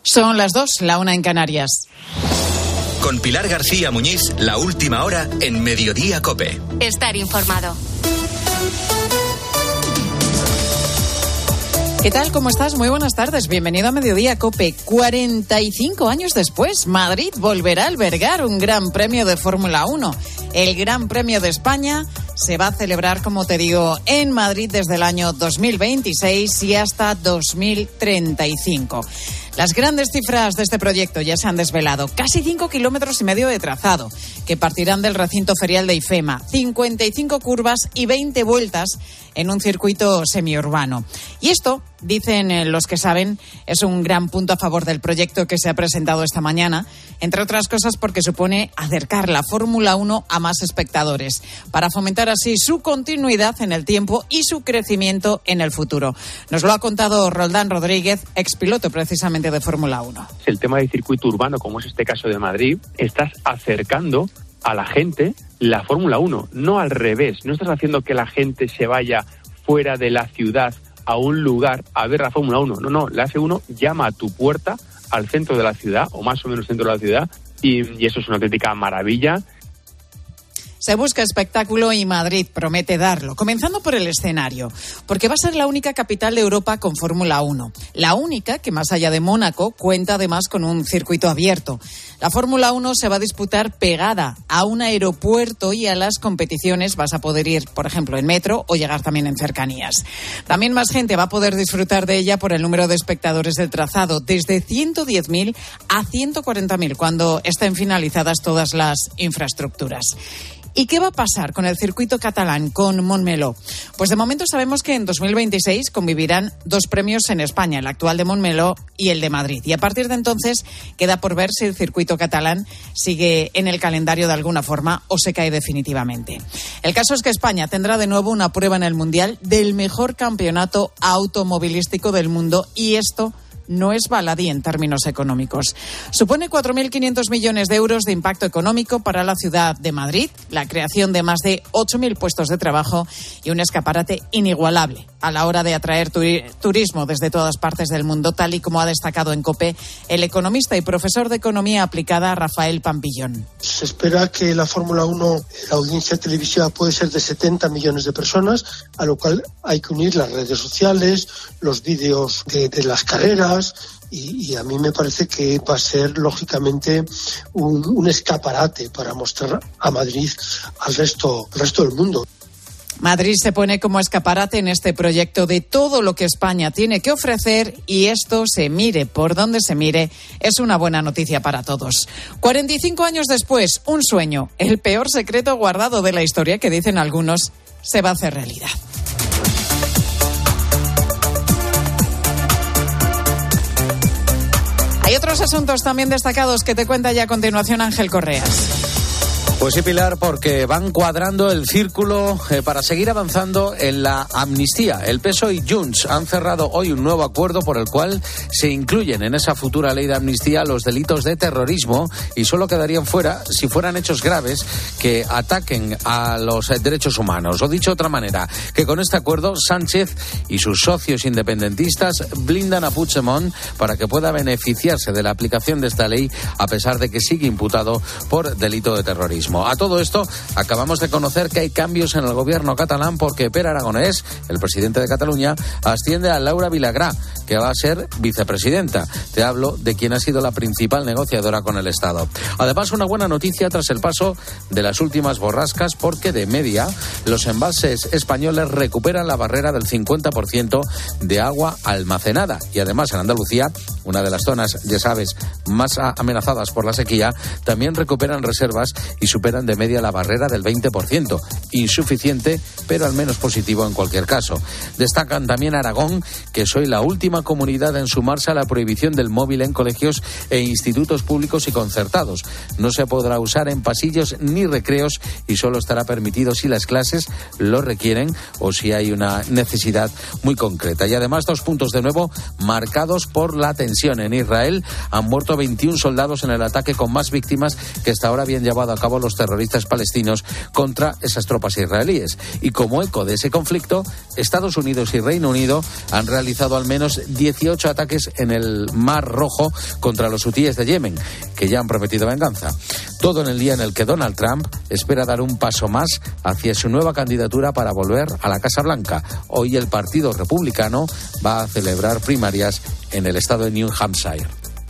Son las 2, la 1 en Canarias. Con Pilar García Muñiz, la última hora en Mediodía COPE. Estar informado. ¿Qué tal? ¿Cómo estás? Muy buenas tardes. Bienvenido a Mediodía COPE. 45 años después, Madrid volverá a albergar un Gran Premio de Fórmula 1. El Gran Premio de España se va a celebrar, como te digo, en Madrid desde el año 2026 y hasta 2035. Las grandes cifras de este proyecto ya se han desvelado. Casi 5,5 kilómetros de trazado, que partirán del recinto ferial de IFEMA. 55 curvas y 20 vueltas en un circuito semiurbano. Y esto, dicen los que saben, es un gran punto a favor del proyecto que se ha presentado esta mañana, entre otras cosas porque supone acercar la Fórmula 1 a más espectadores, para fomentar así su continuidad en el tiempo y su crecimiento en el futuro. Nos lo ha contado Roldán Rodríguez, expiloto precisamente de Fórmula 1. El tema del circuito urbano, como es este caso de Madrid, estás acercando a la gente la Fórmula 1, no al revés. No estás haciendo que la gente se vaya fuera de la ciudad a un lugar a ver la Fórmula 1. No, la F1 llama a tu puerta al centro de la ciudad, o más o menos centro de la ciudad, y eso es una auténtica maravilla. Se busca espectáculo y Madrid promete darlo, comenzando por el escenario, porque va a ser la única capital de Europa con Fórmula 1. La única que, más allá de Mónaco, cuenta además con un circuito abierto. La Fórmula 1 se va a disputar pegada a un aeropuerto y a las competiciones vas a poder ir, por ejemplo, en metro o llegar también en cercanías. También más gente va a poder disfrutar de ella por el número de espectadores del trazado, desde 110.000 a 140.000 cuando estén finalizadas todas las infraestructuras. ¿Y qué va a pasar con el circuito catalán, con Montmeló? Pues de momento sabemos que en 2026 convivirán dos premios en España, el actual de Montmeló y el de Madrid. Y a partir de entonces queda por ver si el circuito catalán sigue en el calendario de alguna forma o se cae definitivamente. El caso es que España tendrá de nuevo una prueba en el Mundial del mejor campeonato automovilístico del mundo, y esto no es baladí en términos económicos. Supone 4.500 millones de euros de impacto económico para la ciudad de Madrid, la creación de más de 8.000 puestos de trabajo y un escaparate inigualable a la hora de atraer turismo desde todas partes del mundo, tal y como ha destacado en COPE el economista y profesor de Economía Aplicada Rafael Pampillón. Se espera que la Fórmula 1, la audiencia televisiva puede ser de 70 millones de personas, a lo cual hay que unir las redes sociales, los vídeos de las carreras, y a mí me parece que va a ser lógicamente un escaparate para mostrar a Madrid al resto del mundo. Madrid se pone como escaparate en este proyecto de todo lo que España tiene que ofrecer, y esto, se mire por donde se mire, es una buena noticia para todos. 45 años después, un sueño, el peor secreto guardado de la historia, que dicen algunos, se va a hacer realidad. Hay otros asuntos también destacados que te cuenta ya a continuación Ángel Correas. Pues sí, Pilar, porque van cuadrando el círculo para seguir avanzando en la amnistía. El PSOE y Junts han cerrado hoy un nuevo acuerdo por el cual se incluyen en esa futura ley de amnistía los delitos de terrorismo, y solo quedarían fuera si fueran hechos graves que ataquen a los derechos humanos. O dicho de otra manera, que con este acuerdo Sánchez y sus socios independentistas blindan a Puigdemont para que pueda beneficiarse de la aplicación de esta ley, a pesar de que sigue imputado por delito de terrorismo. A todo esto, acabamos de conocer que hay cambios en el gobierno catalán, porque Pere Aragonés, el presidente de Cataluña, asciende a Laura Vilagrà, que va a ser vicepresidenta. Te hablo de quien ha sido la principal negociadora con el Estado. Además, una buena noticia tras el paso de las últimas borrascas, porque de media los embalses españoles recuperan la barrera del 50% de agua almacenada. Y además en Andalucía, una de las zonas, ya sabes, más amenazadas por la sequía, también recuperan reservas y superan de media la barrera del 20%. Insuficiente, pero al menos positivo en cualquier caso. Destacan también Aragón, que es hoy la última comunidad en sumarse a la prohibición del móvil en colegios e institutos públicos y concertados. No se podrá usar en pasillos ni recreos, y solo estará permitido si las clases lo requieren o si hay una necesidad muy concreta. Y además 2 puntos de nuevo marcados por la tensión tensión en Israel. Han muerto 21 soldados en el ataque con más víctimas que hasta ahora habían llevado a cabo los terroristas palestinos contra esas tropas israelíes. Y como eco de ese conflicto, Estados Unidos y Reino Unido han realizado al menos 18 ataques en el Mar Rojo contra los hutíes de Yemen, que ya han prometido venganza. Todo en el día en el que Donald Trump espera dar un paso más hacia su nueva candidatura para volver a la Casa Blanca. Hoy el Partido Republicano va a celebrar primarias en el estado de New Hampshire.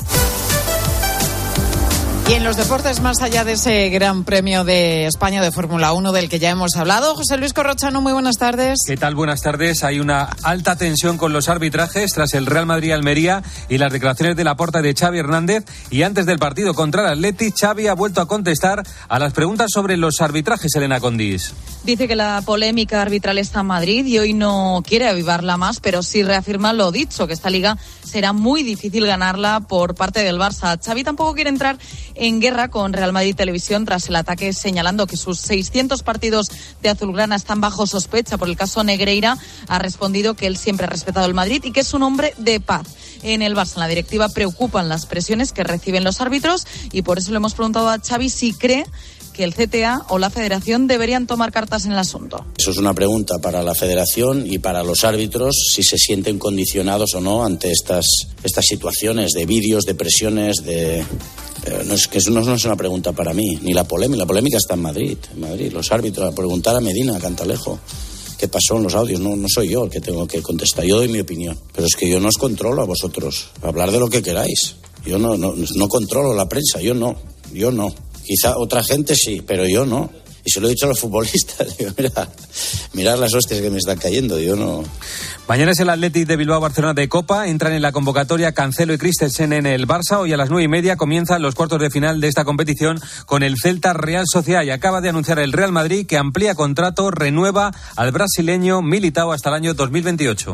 Y en los deportes, más allá de ese Gran Premio de España de Fórmula 1 del que ya hemos hablado, José Luis Corrochano, muy buenas tardes. ¿Qué tal? Buenas tardes. Hay una alta tensión con los arbitrajes tras el Real Madrid-Almería y las declaraciones de Laporta de Xavi Hernández. Y antes del partido contra el Athletic, Xavi ha vuelto a contestar a las preguntas sobre los arbitrajes, Elena Condis. Dice que la polémica arbitral está en Madrid y hoy no quiere avivarla más, pero sí reafirma lo dicho, que esta liga será muy difícil ganarla por parte del Barça. Xavi tampoco quiere entrar en guerra con Real Madrid Televisión tras el ataque, señalando que sus 600 partidos de azulgrana están bajo sospecha por el caso Negreira. Ha respondido que él siempre ha respetado el Madrid y que es un hombre de paz. En el Barça, en la directiva, preocupan las presiones que reciben los árbitros y por eso le hemos preguntado a Xavi si cree que el CTA o la Federación deberían tomar cartas en el asunto. Eso es una pregunta para la Federación y para los árbitros, si se sienten condicionados o no ante estas situaciones de vídeos, de presiones, no es una pregunta para mí, ni la polémica está en Madrid. Los árbitros, a preguntar a Medina, a Cantalejo, qué pasó en los audios, no soy yo el que tengo que contestar, yo doy mi opinión, pero es que yo no os controlo a vosotros, hablar de lo que queráis, yo no controlo la prensa, yo no. Quizá otra gente sí, pero yo no. Y se lo he dicho a los futbolistas. Digo, mirad las hostias que me están cayendo. Yo no. Mañana es el Athletic de Bilbao-Barcelona de Copa. Entran en la convocatoria Cancelo y Christensen en el Barça. Hoy a las 9:30 comienzan los cuartos de final de esta competición con el Celta Real Sociedad. Y acaba de anunciar el Real Madrid que amplía contrato, renueva al brasileño Militao hasta el año 2028.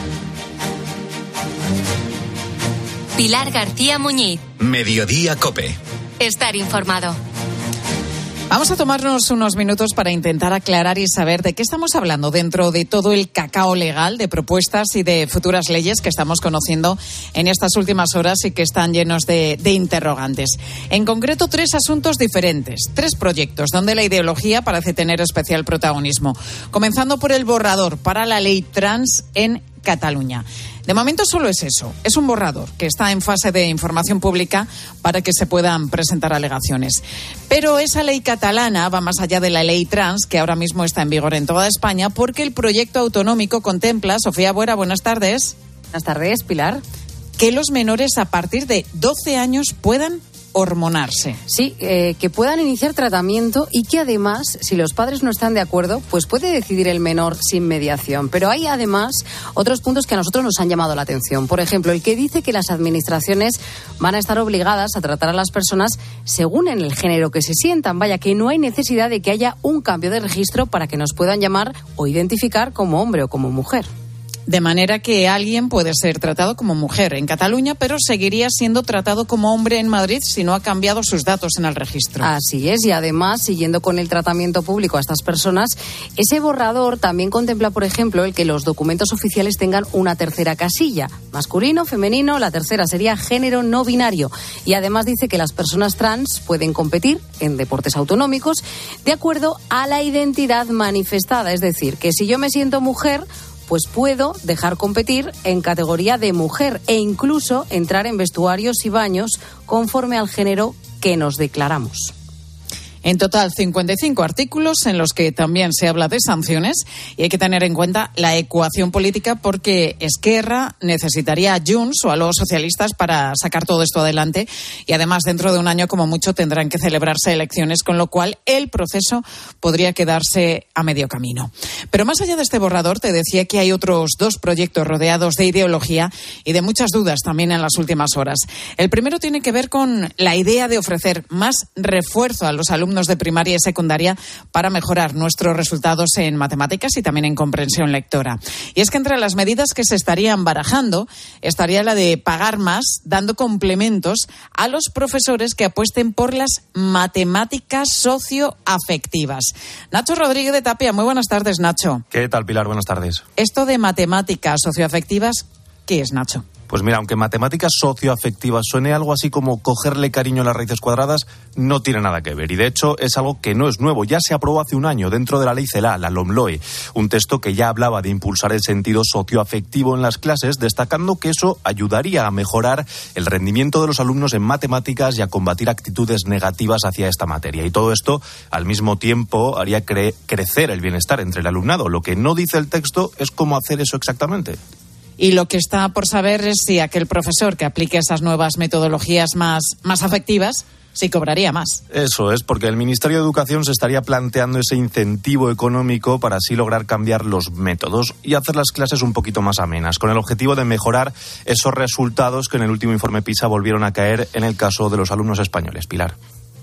Pilar García Muñiz. Mediodía COPE. Estar informado. Vamos a tomarnos unos minutos para intentar aclarar y saber de qué estamos hablando dentro de todo el cacao legal de propuestas y de futuras leyes que estamos conociendo en estas últimas horas y que están llenos de interrogantes. En concreto, 3 asuntos diferentes, 3 proyectos donde la ideología parece tener especial protagonismo. Comenzando por el borrador para la ley trans en Cataluña. De momento solo es eso, es un borrador que está en fase de información pública para que se puedan presentar alegaciones. Pero esa ley catalana va más allá de la ley trans que ahora mismo está en vigor en toda España, porque el proyecto autonómico contempla, Sofía Buera, buenas tardes. Buenas tardes, Pilar. Que los menores a partir de 12 años puedan hormonarse. Sí, que puedan iniciar tratamiento y que además, si los padres no están de acuerdo, pues puede decidir el menor sin mediación. Pero hay además otros puntos que a nosotros nos han llamado la atención. Por ejemplo, el que dice que las administraciones van a estar obligadas a tratar a las personas según en el género que se sientan. Vaya, que no hay necesidad de que haya un cambio de registro para que nos puedan llamar o identificar como hombre o como mujer. De manera que alguien puede ser tratado como mujer en Cataluña, pero seguiría siendo tratado como hombre en Madrid si no ha cambiado sus datos en el registro. Así es, y además, siguiendo con el tratamiento público a estas personas, ese borrador también contempla, por ejemplo, el que los documentos oficiales tengan una tercera casilla, masculino, femenino, la tercera sería género no binario. Y además dice que las personas trans pueden competir en deportes autonómicos de acuerdo a la identidad manifestada. Es decir, que si yo me siento mujer, pues puedo dejar competir en categoría de mujer e incluso entrar en vestuarios y baños conforme al género que nos declaramos. En total, 55 artículos en los que también se habla de sanciones y hay que tener en cuenta la ecuación política porque Esquerra necesitaría a Junts o a los socialistas para sacar todo esto adelante y además dentro de un año como mucho tendrán que celebrarse elecciones, con lo cual el proceso podría quedarse a medio camino. Pero más allá de este borrador, te decía que hay otros 2 proyectos rodeados de ideología y de muchas dudas también en las últimas horas. El primero tiene que ver con la idea de ofrecer más refuerzo a los alumnos de primaria y secundaria para mejorar nuestros resultados en matemáticas y también en comprensión lectora. Y es que entre las medidas que se estarían barajando estaría la de pagar más dando complementos a los profesores que apuesten por las matemáticas socioafectivas. Nacho Rodríguez de Tapia, muy buenas tardes, Nacho. ¿Qué tal, Pilar? Buenas tardes. Esto de matemáticas socioafectivas, ¿qué es, Nacho? Pues mira, aunque matemáticas socioafectivas suene algo así como cogerle cariño a las raíces cuadradas, no tiene nada que ver. Y de hecho es algo que no es nuevo. Ya se aprobó hace un año dentro de la ley CELA, la LOMLOE, un texto que ya hablaba de impulsar el sentido socioafectivo en las clases, destacando que eso ayudaría a mejorar el rendimiento de los alumnos en matemáticas y a combatir actitudes negativas hacia esta materia. Y todo esto, al mismo tiempo, haría crecer el bienestar entre el alumnado. Lo que no dice el texto es cómo hacer eso exactamente. Y lo que está por saber es si aquel profesor que aplique esas nuevas metodologías más afectivas, sí cobraría más. Eso es, porque el Ministerio de Educación se estaría planteando ese incentivo económico para así lograr cambiar los métodos y hacer las clases un poquito más amenas, con el objetivo de mejorar esos resultados que en el último informe PISA volvieron a caer en el caso de los alumnos españoles. Pilar.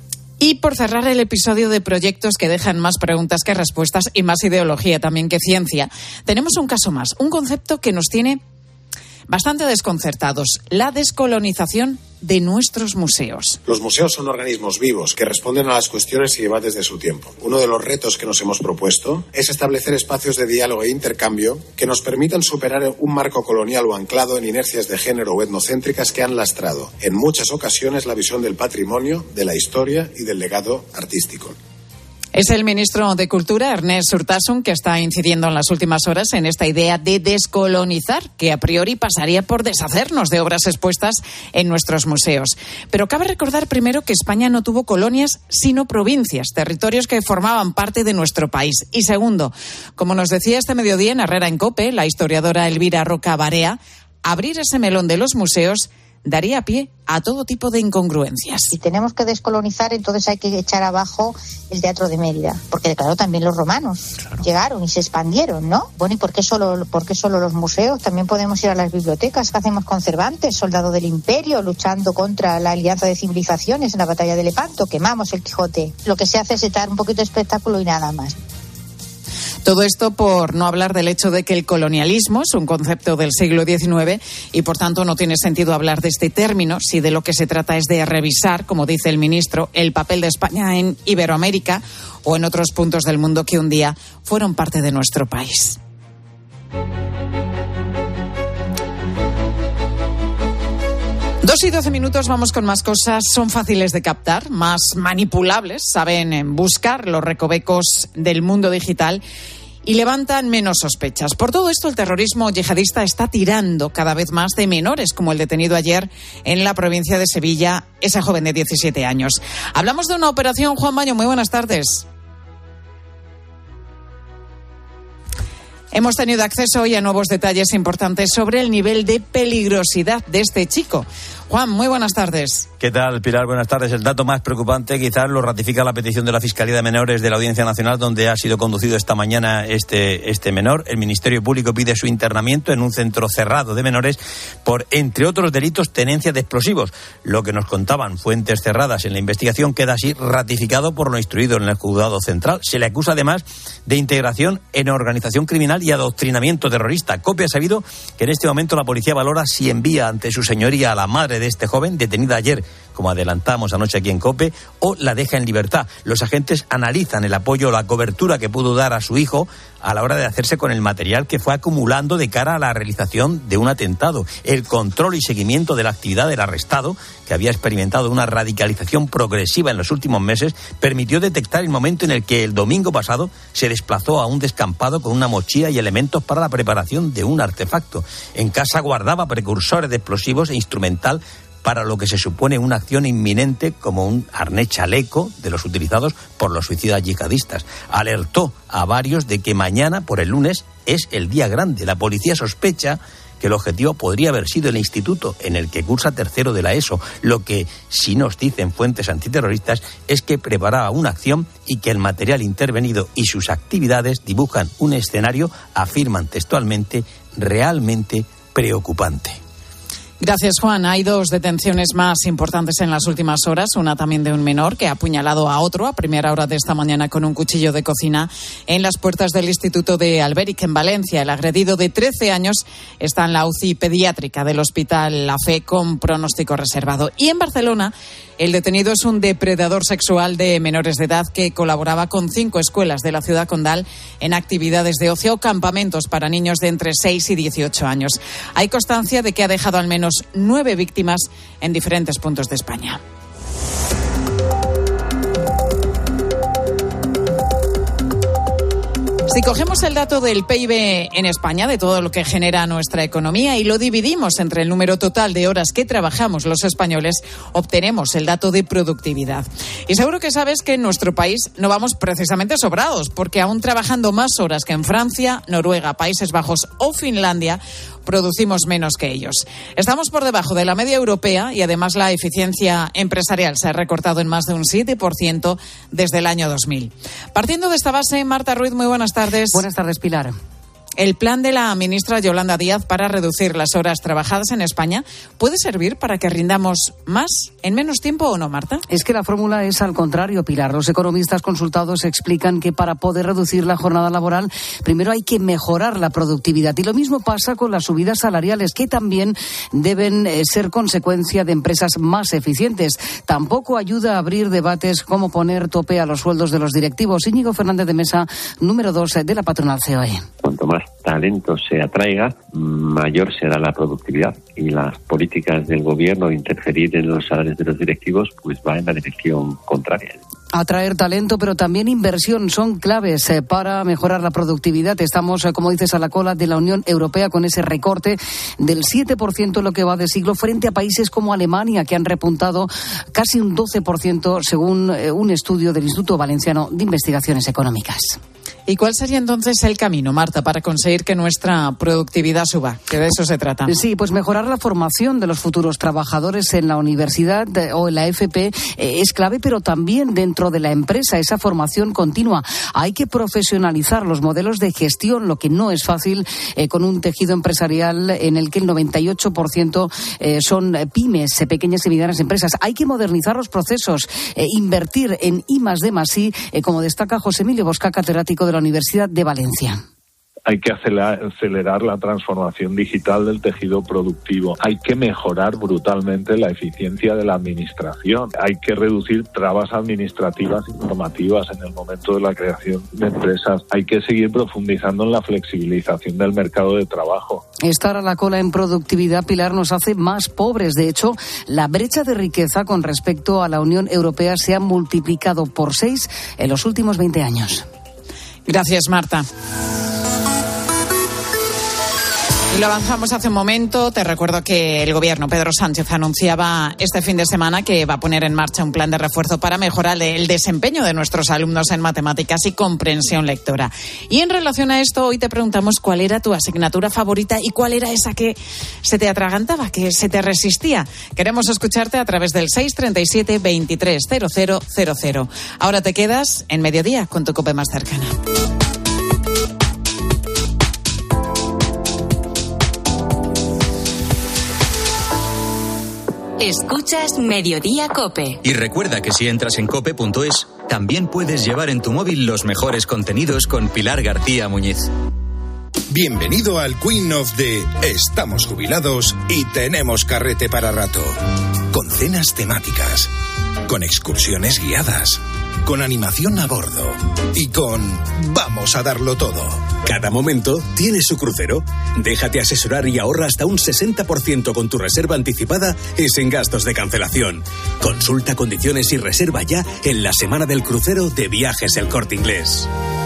Y por cerrar el episodio de proyectos que dejan más preguntas que respuestas y más ideología también que ciencia, tenemos un caso más, un concepto que nos tiene bastante desconcertados, la descolonización de nuestros museos. Los museos son organismos vivos que responden a las cuestiones y debates de su tiempo. Uno de los retos que nos hemos propuesto es establecer espacios de diálogo e intercambio que nos permitan superar un marco colonial o anclado en inercias de género o etnocéntricas que han lastrado en muchas ocasiones la visión del patrimonio, de la historia y del legado artístico. Es el ministro de Cultura, Ernest Urtasun, que está incidiendo en las últimas horas en esta idea de descolonizar, que a priori pasaría por deshacernos de obras expuestas en nuestros museos. Pero cabe recordar primero que España no tuvo colonias, sino provincias, territorios que formaban parte de nuestro país. Y segundo, como nos decía este mediodía en Herrera en COPE, la historiadora Elvira Roca Barea, abrir ese melón de los museos daría pie a todo tipo de incongruencias. Si tenemos que descolonizar, entonces hay que echar abajo el Teatro de Mérida, porque claro, también los romanos llegaron y se expandieron, ¿no? Bueno, ¿y por qué solo los museos? También podemos ir a las bibliotecas. ¿Qué hacemos con Cervantes, soldado del Imperio, luchando contra la alianza de civilizaciones en la batalla de Lepanto? Quemamos el Quijote. Lo que se hace es dar un poquito de espectáculo y nada más. Todo esto por no hablar del hecho de que el colonialismo es un concepto del siglo XIX y, por tanto, no tiene sentido hablar de este término si de lo que se trata es de revisar, como dice el ministro, el papel de España en Iberoamérica o en otros puntos del mundo que un día fueron parte de nuestro país. 2:12, vamos con más cosas. Son fáciles de captar, más manipulables, saben buscar los recovecos del mundo digital y levantan menos sospechas. Por todo esto, el terrorismo yihadista está tirando cada vez más de menores, como el detenido ayer en la provincia de Sevilla, ese joven de 17 años. Hablamos de una operación. Juan Baño, muy buenas tardes. Hemos tenido acceso hoy a nuevos detalles importantes sobre el nivel de peligrosidad de este chico. Juan, muy buenas tardes. ¿Qué tal, Pilar? Buenas tardes. El dato más preocupante quizás lo ratifica la petición de la Fiscalía de Menores de la Audiencia Nacional, donde ha sido conducido esta mañana este menor. El Ministerio Público pide su internamiento en un centro cerrado de menores por, entre otros delitos, tenencia de explosivos. Lo que nos contaban fuentes cerradas en la investigación queda así ratificado por lo instruido en el Juzgado Central. Se le acusa además de integración en organización criminal y adoctrinamiento terrorista. COPE ha sabido que en este momento la policía valora si envía ante su señoría a la madre de este joven, detenida ayer, como adelantamos anoche aquí en COPE, o la deja en libertad. Los agentes analizan el apoyo o la cobertura que pudo dar a su hijo a la hora de hacerse con el material que fue acumulando de cara a la realización de un atentado. El control y seguimiento de la actividad del arrestado, que había experimentado una radicalización progresiva en los últimos meses, permitió detectar el momento en el que el domingo pasado se desplazó a un descampado con una mochila y elementos para la preparación de un artefacto. En casa guardaba precursores de explosivos e instrumental para lo que se supone una acción inminente, como un arnés chaleco de los utilizados por los suicidas yihadistas. Alertó a varios de que mañana, por el lunes, es el día grande. La policía sospecha que el objetivo podría haber sido el instituto en el que cursa tercero de la ESO. Lo que, si nos dicen fuentes antiterroristas, es que preparaba una acción y que el material intervenido y sus actividades dibujan un escenario, afirman textualmente, realmente preocupante. Gracias, Juan. Hay 2 detenciones más importantes en las últimas horas. Una también de un menor que ha apuñalado a otro a primera hora de esta mañana con un cuchillo de cocina en las puertas del Instituto de Alberic, en Valencia. El agredido de 13 años está en la UCI pediátrica del Hospital La Fe con pronóstico reservado. Y en Barcelona, el detenido es un depredador sexual de menores de edad que colaboraba con 5 escuelas de la ciudad condal en actividades de ocio o campamentos para niños de entre 6 y 18 años. Hay constancia de que ha dejado al menos 9 víctimas en diferentes puntos de España. Si cogemos el dato del PIB en España, de todo lo que genera nuestra economía, y lo dividimos entre el número total de horas que trabajamos los españoles, obtenemos el dato de productividad. Y seguro que sabes que en nuestro país no vamos precisamente sobrados, porque aún trabajando más horas que en Francia, Noruega, Países Bajos o Finlandia, producimos menos que ellos. Estamos por debajo de la media europea y además la eficiencia empresarial se ha recortado en más de un 7% desde el año 2000. Partiendo de esta base, Marta Ruiz, muy buenas tardes. Buenas tardes, Pilar. El plan de la ministra Yolanda Díaz para reducir las horas trabajadas en España puede servir para que rindamos más en menos tiempo, ¿o no, Marta? Es que la fórmula es al contrario, Pilar. Los economistas consultados explican que para poder reducir la jornada laboral, primero hay que mejorar la productividad. Y lo mismo pasa con las subidas salariales, que también deben ser consecuencia de empresas más eficientes. Tampoco ayuda a abrir debates como poner tope a los sueldos de los directivos. Íñigo Fernández de Mesa, número 2 de la patronal COE. Cuanto más talento se atraiga, mayor será la productividad, y las políticas del gobierno de interferir en los salarios de los directivos pues va en la dirección contraria. Atraer talento, pero también inversión son claves para mejorar la productividad. Estamos, como dices, a la cola de la Unión Europea con ese recorte del 7% en lo que va de siglo frente a países como Alemania, que han repuntado casi un 12% según un estudio del Instituto Valenciano de Investigaciones Económicas. ¿Y cuál sería entonces el camino, Marta, para conseguir que nuestra productividad suba? Que de eso se trata. Sí, pues mejorar la formación de los futuros trabajadores en la universidad o en la FP es clave, pero también dentro de la empresa, esa formación continua. Hay que profesionalizar los modelos de gestión, lo que no es fácil con un tejido empresarial en el que el 98% son pymes, pequeñas y medianas empresas. Hay que modernizar los procesos, invertir en I+D+I, como destaca José Emilio Bosca, catedrático de la Universidad de Valencia. Hay que acelerar la transformación digital del tejido productivo. Hay que mejorar brutalmente la eficiencia de la administración. Hay que reducir trabas administrativas y normativas en el momento de la creación de empresas. Hay que seguir profundizando en la flexibilización del mercado de trabajo. Estar a la cola en productividad, Pilar, nos hace más pobres. De hecho, la brecha de riqueza con respecto a la Unión Europea se ha multiplicado por 6 en los últimos 20 años. Gracias, Marta. Y lo avanzamos hace un momento. Te recuerdo que el gobierno, Pedro Sánchez, anunciaba este fin de semana que va a poner en marcha un plan de refuerzo para mejorar el desempeño de nuestros alumnos en matemáticas y comprensión lectora. Y en relación a esto, hoy te preguntamos cuál era tu asignatura favorita y cuál era esa que se te atragantaba, que se te resistía. Queremos escucharte a través del 637 23 0000. Ahora te quedas en Mediodía con tu COPE más cercana. Escuchas Mediodía COPE. Y recuerda que si entras en cope.es, también puedes llevar en tu móvil los mejores contenidos con Pilar García Muñiz. Bienvenido al Queen of the Estamos jubilados y tenemos carrete para rato. Con cenas temáticas, con excursiones guiadas, con animación a bordo y con vamos a darlo todo. Cada momento tiene su crucero. Déjate asesorar y ahorra hasta un 60% con tu reserva anticipada y sin gastos de cancelación. Consulta condiciones y reserva ya en la semana del crucero de Viajes El Corte Inglés.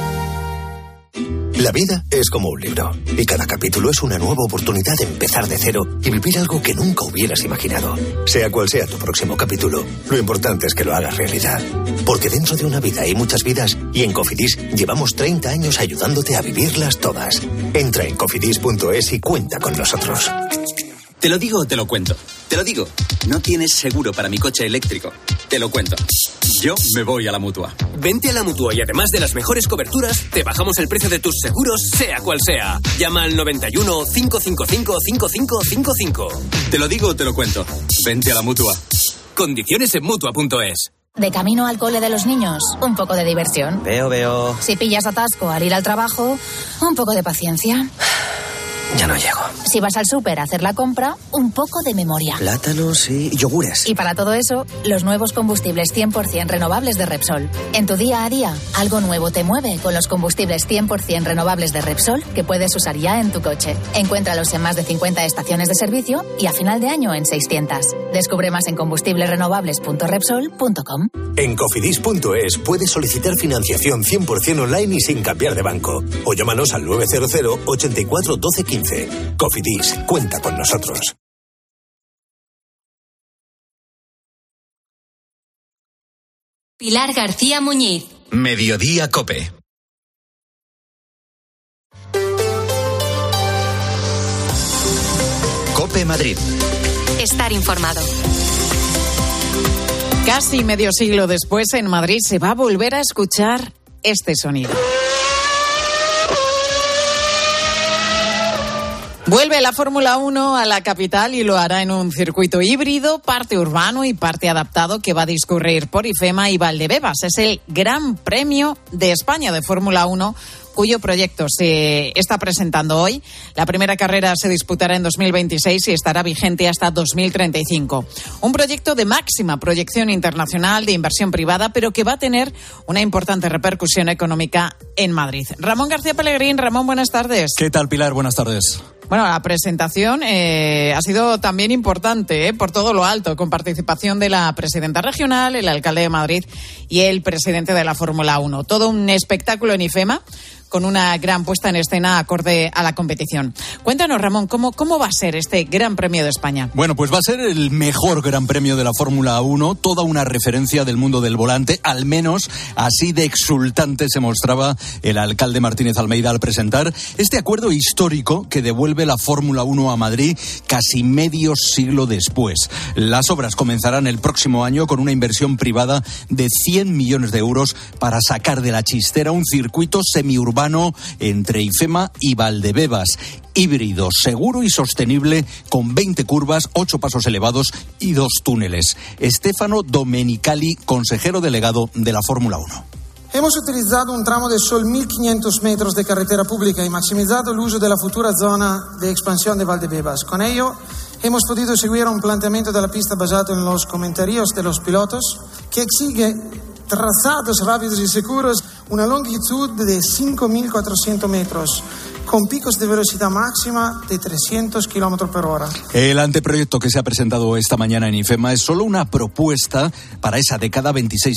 La vida es como un libro, y cada capítulo es una nueva oportunidad de empezar de cero y vivir algo que nunca hubieras imaginado. Sea cual sea tu próximo capítulo, lo importante es que lo hagas realidad. Porque dentro de una vida hay muchas vidas, y en Cofidis llevamos 30 años ayudándote a vivirlas todas. Entra en cofidis.es y cuenta con nosotros. ¿Te lo digo o te lo cuento? Te lo digo. No tienes seguro para mi coche eléctrico. te lo cuento. Yo me voy a la Mutua. Vente a la Mutua y además de las mejores coberturas, te bajamos el precio de tus seguros, sea cual sea. Llama al 91 555 5555. Te lo digo o te lo cuento. Vente a la Mutua. Condiciones en Mutua.es. De camino al cole de los niños, un poco de diversión. Veo. Si pillas atasco al ir al trabajo, un poco de paciencia. Ya no llego. Si vas al súper a hacer la compra, un poco de memoria. Plátanos y yogures. Y para todo eso, los nuevos combustibles 100% renovables de Repsol. En tu día a día, algo nuevo te mueve con los combustibles 100% renovables de Repsol que puedes usar ya en tu coche. Encuéntralos en más de 50 estaciones de servicio y a final de año en 600. Descubre más en combustiblesrenovables.repsol.com. En cofidis.es puedes solicitar financiación 100% online y sin cambiar de banco. O llámanos al 900 84 12 15. Cofidis, cuenta con nosotros. Pilar García Muñiz. Mediodía COPE. COPE Madrid. Estar informado. Casi medio siglo después, en Madrid se va a volver a escuchar este sonido. Vuelve la Fórmula 1 a la capital y lo hará en un circuito híbrido, parte urbano y parte adaptado, que va a discurrir por IFEMA y Valdebebas. Es el Gran Premio de España de Fórmula 1, cuyo proyecto se está presentando hoy. La primera carrera se disputará en 2026 y estará vigente hasta 2035. Un proyecto de máxima proyección internacional, de inversión privada, pero que va a tener una importante repercusión económica en Madrid. Ramón García Pellegrín. Ramón, buenas tardes. ¿Qué tal, Pilar? Buenas tardes. Bueno, la presentación ha sido también importante, por todo lo alto, con participación de la presidenta regional, el alcalde de Madrid y el presidente de la Fórmula 1. Todo un espectáculo en IFEMA, con una gran puesta en escena acorde a la competición. Cuéntanos, Ramón, ¿cómo va a ser este Gran Premio de España? Bueno, pues va a ser el mejor Gran Premio de la Fórmula 1, toda una referencia del mundo del volante, al menos así de exultante se mostraba el alcalde Martínez Almeida al presentar este acuerdo histórico que devuelve la Fórmula 1 a Madrid casi medio siglo después. Las obras comenzarán el próximo año con una inversión privada de 100 millones de euros para sacar de la chistera un circuito semiurbano entre IFEMA y Valdebebas, híbrido, seguro y sostenible, con 20 curvas, 8 pasos elevados y 2 túneles. Stefano Domenicali, consejero delegado de la Fórmula 1. Hemos utilizado un tramo de solo 1.500 metros de carretera pública y maximizado el uso de la futura zona de expansión de Valdebebas. Con ello, hemos podido seguir un planteamiento de la pista basado en los comentarios de los pilotos, que exige trazados rápidos y seguros, una longitud de 5.400 metros, con picos de velocidad máxima de 300 kilómetros por hora. El anteproyecto que se ha presentado esta mañana en IFEMA es solo una propuesta para esa década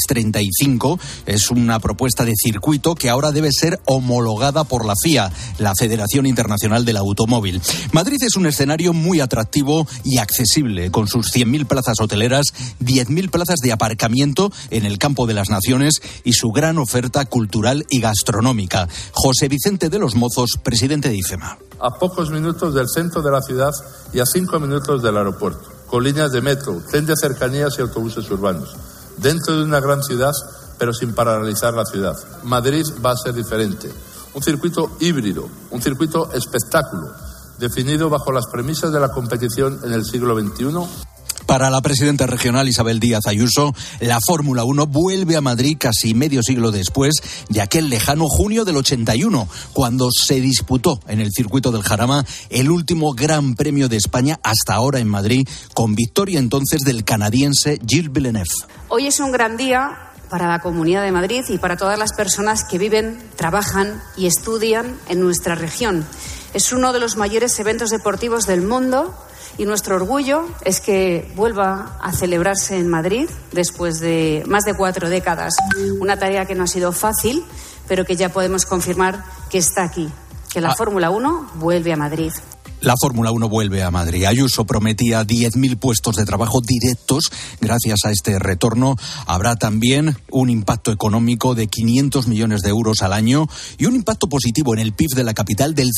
26-35. Es una propuesta de circuito que ahora debe ser homologada por la FIA, la Federación Internacional del Automóvil. Madrid es un escenario muy atractivo y accesible, con sus 100.000 plazas hoteleras, 10.000 plazas de aparcamiento en el Campo de las Naciones y su gran oferta cultural y gastronómica. José Vicente de los Mozos, presidente de IFEMA. A pocos minutos del centro de la ciudad y a 5 minutos del aeropuerto, con líneas de metro, tren de cercanías y autobuses urbanos, dentro de una gran ciudad, pero sin paralizar la ciudad. Madrid va a ser diferente, un circuito híbrido, un circuito espectáculo, definido bajo las premisas de la competición en el siglo XXI. Para la presidenta regional Isabel Díaz Ayuso, la Fórmula 1 vuelve a Madrid casi medio siglo después de aquel lejano junio del 81, cuando se disputó en el circuito del Jarama el último Gran Premio de España hasta ahora en Madrid, con victoria entonces del canadiense Gilles Villeneuve. Hoy es un gran día para la Comunidad de Madrid y para todas las personas que viven, trabajan y estudian en nuestra región. Es uno de los mayores eventos deportivos del mundo. Y nuestro orgullo es que vuelva a celebrarse en Madrid después de más de 4 décadas. Una tarea que no ha sido fácil, pero que ya podemos confirmar que está aquí, que la Fórmula 1 vuelve a Madrid. La Fórmula 1 vuelve a Madrid. Ayuso prometía 10.000 puestos de trabajo directos. Gracias a este retorno habrá también un impacto económico de 500 millones de euros al año y un impacto positivo en el PIB de la capital del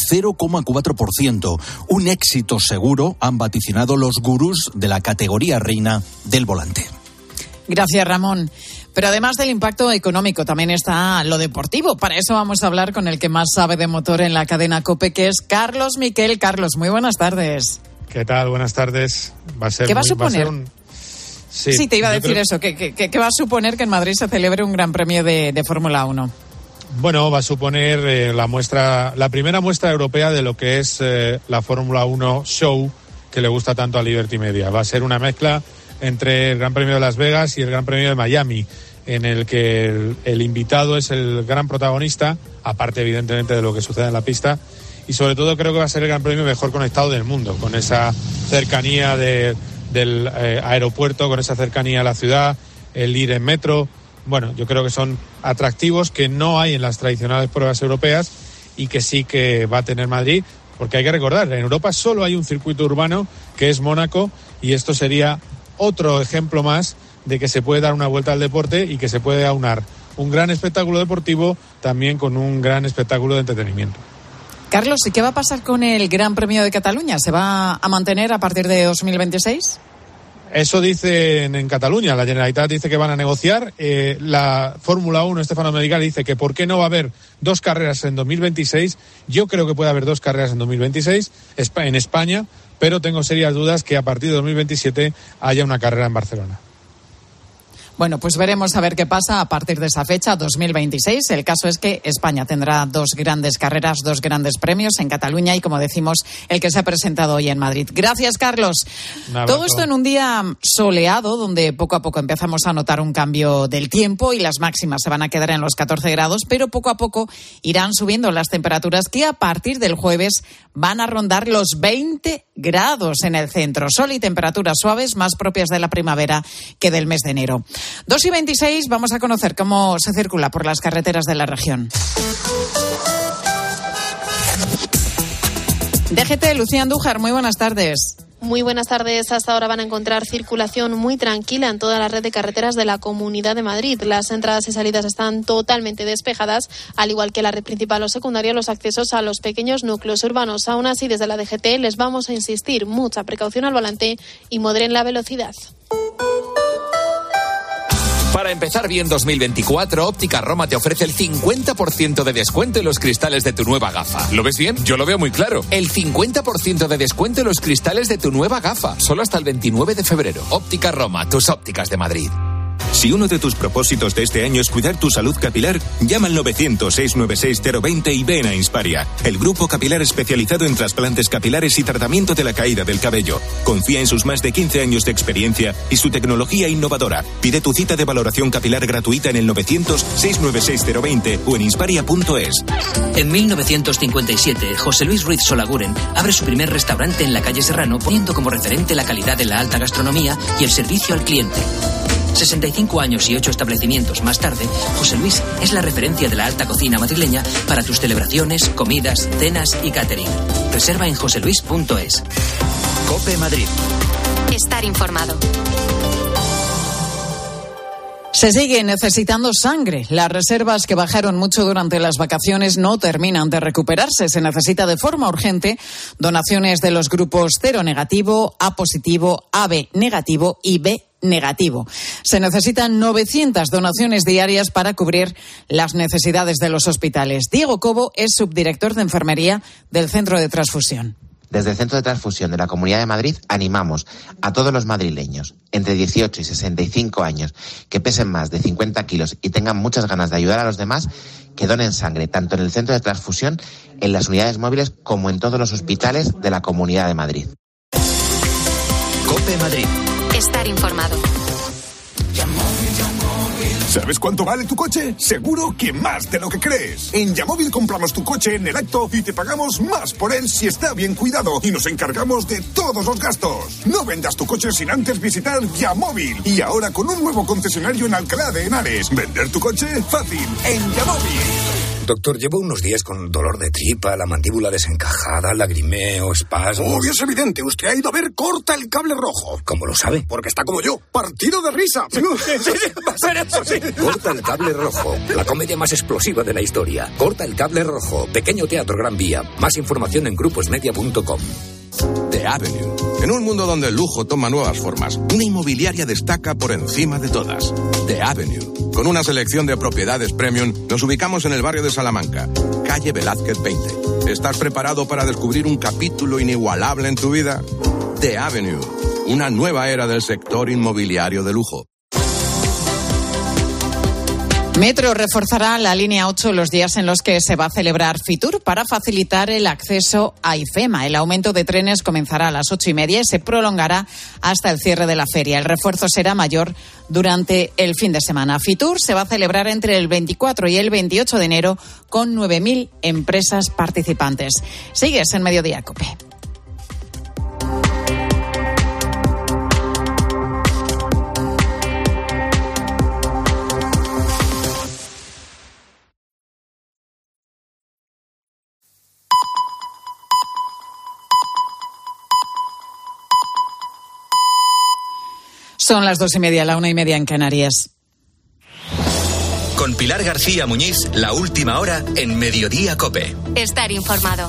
0,4%. Un éxito seguro, han vaticinado los gurús de la categoría reina del volante. Gracias, Ramón. Pero además del impacto económico, también está lo deportivo. Para eso vamos a hablar con el que más sabe de motor en la cadena COPE, que es Carlos Miquel. Carlos, muy buenas tardes. ¿Qué tal? Buenas tardes. ¿Qué va a suponer? Sí, te iba a decir eso. ¿Qué va a suponer que en Madrid se celebre un gran premio de Fórmula 1? Bueno, va a suponer la primera muestra europea de lo que es la Fórmula 1 Show, que le gusta tanto a Liberty Media. Va a ser una mezcla entre el Gran Premio de Las Vegas y el Gran Premio de Miami, en el que el invitado es el gran protagonista, aparte evidentemente de lo que sucede en la pista, y sobre todo creo que va a ser el Gran Premio mejor conectado del mundo, con esa cercanía del aeropuerto, con esa cercanía a la ciudad, el ir en metro. Bueno, yo creo que son atractivos que no hay en las tradicionales pruebas europeas y que sí que va a tener Madrid, porque hay que recordar, en Europa solo hay un circuito urbano que es Mónaco, y esto sería otro ejemplo más de que se puede dar una vuelta al deporte y que se puede aunar un gran espectáculo deportivo también con un gran espectáculo de entretenimiento. Carlos, ¿y qué va a pasar con el Gran Premio de Cataluña? ¿Se va a mantener a partir de 2026? Eso dicen en Cataluña. La Generalitat dice que van a negociar. La Fórmula 1, Stefano Domenicali, dice que ¿por qué no va a haber 2 carreras en 2026? Yo creo que puede haber 2 carreras en 2026 en España, pero tengo serias dudas que a partir de 2027 haya una carrera en Barcelona. Bueno, pues veremos a ver qué pasa a partir de esa fecha, 2026. El caso es que España tendrá 2 grandes carreras, 2 grandes premios en Cataluña y, como decimos, el que se ha presentado hoy en Madrid. Gracias, Carlos. Todo esto en un día soleado, donde poco a poco empezamos a notar un cambio del tiempo y las máximas se van a quedar en los 14 grados, pero poco a poco irán subiendo las temperaturas que a partir del jueves van a rondar los 20 grados en el centro. Sol y temperaturas suaves más propias de la primavera que del mes de enero. 2:26, vamos a conocer cómo se circula por las carreteras de la región. DGT, Lucía Andújar, muy buenas tardes. Muy buenas tardes. Hasta ahora van a encontrar circulación muy tranquila en toda la red de carreteras de la Comunidad de Madrid. Las entradas y salidas están totalmente despejadas, al igual que la red principal o secundaria, los accesos a los pequeños núcleos urbanos. Aún así, desde la DGT les vamos a insistir: mucha precaución al volante y moderen la velocidad. Para empezar bien 2024, Óptica Roma te ofrece el 50% de descuento en los cristales de tu nueva gafa. ¿Lo ves bien? Yo lo veo muy claro. El 50% de descuento en los cristales de tu nueva gafa. Solo hasta el 29 de febrero. Óptica Roma, tus ópticas de Madrid. Si uno de tus propósitos de este año es cuidar tu salud capilar, llama al 900-696-020 y ven a Insparia, el grupo capilar especializado en trasplantes capilares y tratamiento de la caída del cabello. Confía en sus más de 15 años de experiencia y su tecnología innovadora. Pide tu cita de valoración capilar gratuita en el 900-696-020 o en insparia.es. En 1957, José Luis Ruiz Solaguren abre su primer restaurante en la calle Serrano, poniendo como referente la calidad de la alta gastronomía y el servicio al cliente. 65 años y 8 establecimientos más tarde, José Luis es la referencia de la alta cocina madrileña para tus celebraciones, comidas, cenas y catering. Reserva en joseluis.es. COPE Madrid. Estar informado. Se sigue necesitando sangre. Las reservas que bajaron mucho durante las vacaciones no terminan de recuperarse. Se necesita de forma urgente donaciones de los grupos 0 negativo, A positivo, AB negativo y B negativo. Se necesitan 900 donaciones diarias para cubrir las necesidades de los hospitales. Diego Cobo es subdirector de enfermería del Centro de Transfusión. Desde el Centro de Transfusión de la Comunidad de Madrid animamos a todos los madrileños entre 18 y 65 años que pesen más de 50 kilos y tengan muchas ganas de ayudar a los demás, que donen sangre tanto en el Centro de Transfusión, en las unidades móviles como en todos los hospitales de la Comunidad de Madrid. COPE Madrid. Estar informado. ¿Sabes cuánto vale tu coche? Seguro que más de lo que crees. En Yamóvil compramos tu coche en el acto y te pagamos más por él si está bien cuidado y nos encargamos de todos los gastos. No vendas tu coche sin antes visitar Yamóvil. Y ahora con un nuevo concesionario en Alcalá de Henares. Vender tu coche fácil en Yamóvil. Doctor, llevo unos días con dolor de tripa, la mandíbula desencajada, lagrimeo, espasmos. Obvio, es evidente. Usted ha ido a ver Corta el Cable Rojo. ¿Cómo lo sabe? Porque está como yo, partido de risa. Sí, va a ser eso, sí. Corta el Cable Rojo, la comedia más explosiva de la historia. Corta el Cable Rojo, Pequeño Teatro Gran Vía. Más información en gruposmedia.com. The Avenue. En un mundo donde el lujo toma nuevas formas, una inmobiliaria destaca por encima de todas. The Avenue. Con una selección de propiedades premium, nos ubicamos en el barrio de Salamanca, calle Velázquez 20. ¿Estás preparado para descubrir un capítulo inigualable en tu vida? The Avenue. Una nueva era del sector inmobiliario de lujo. Metro reforzará la línea 8 los días en los que se va a celebrar Fitur para facilitar el acceso a IFEMA. El aumento de trenes comenzará a las 8:30 y se prolongará hasta el cierre de la feria. El refuerzo será mayor durante el fin de semana. Fitur se va a celebrar entre el 24 y el 28 de enero con 9.000 empresas participantes. Sigues en Mediodía COPE. Son las 2:30, la 1:30 en Canarias. Con Pilar García Muñiz, la última hora en Mediodía COPE. Estar informado.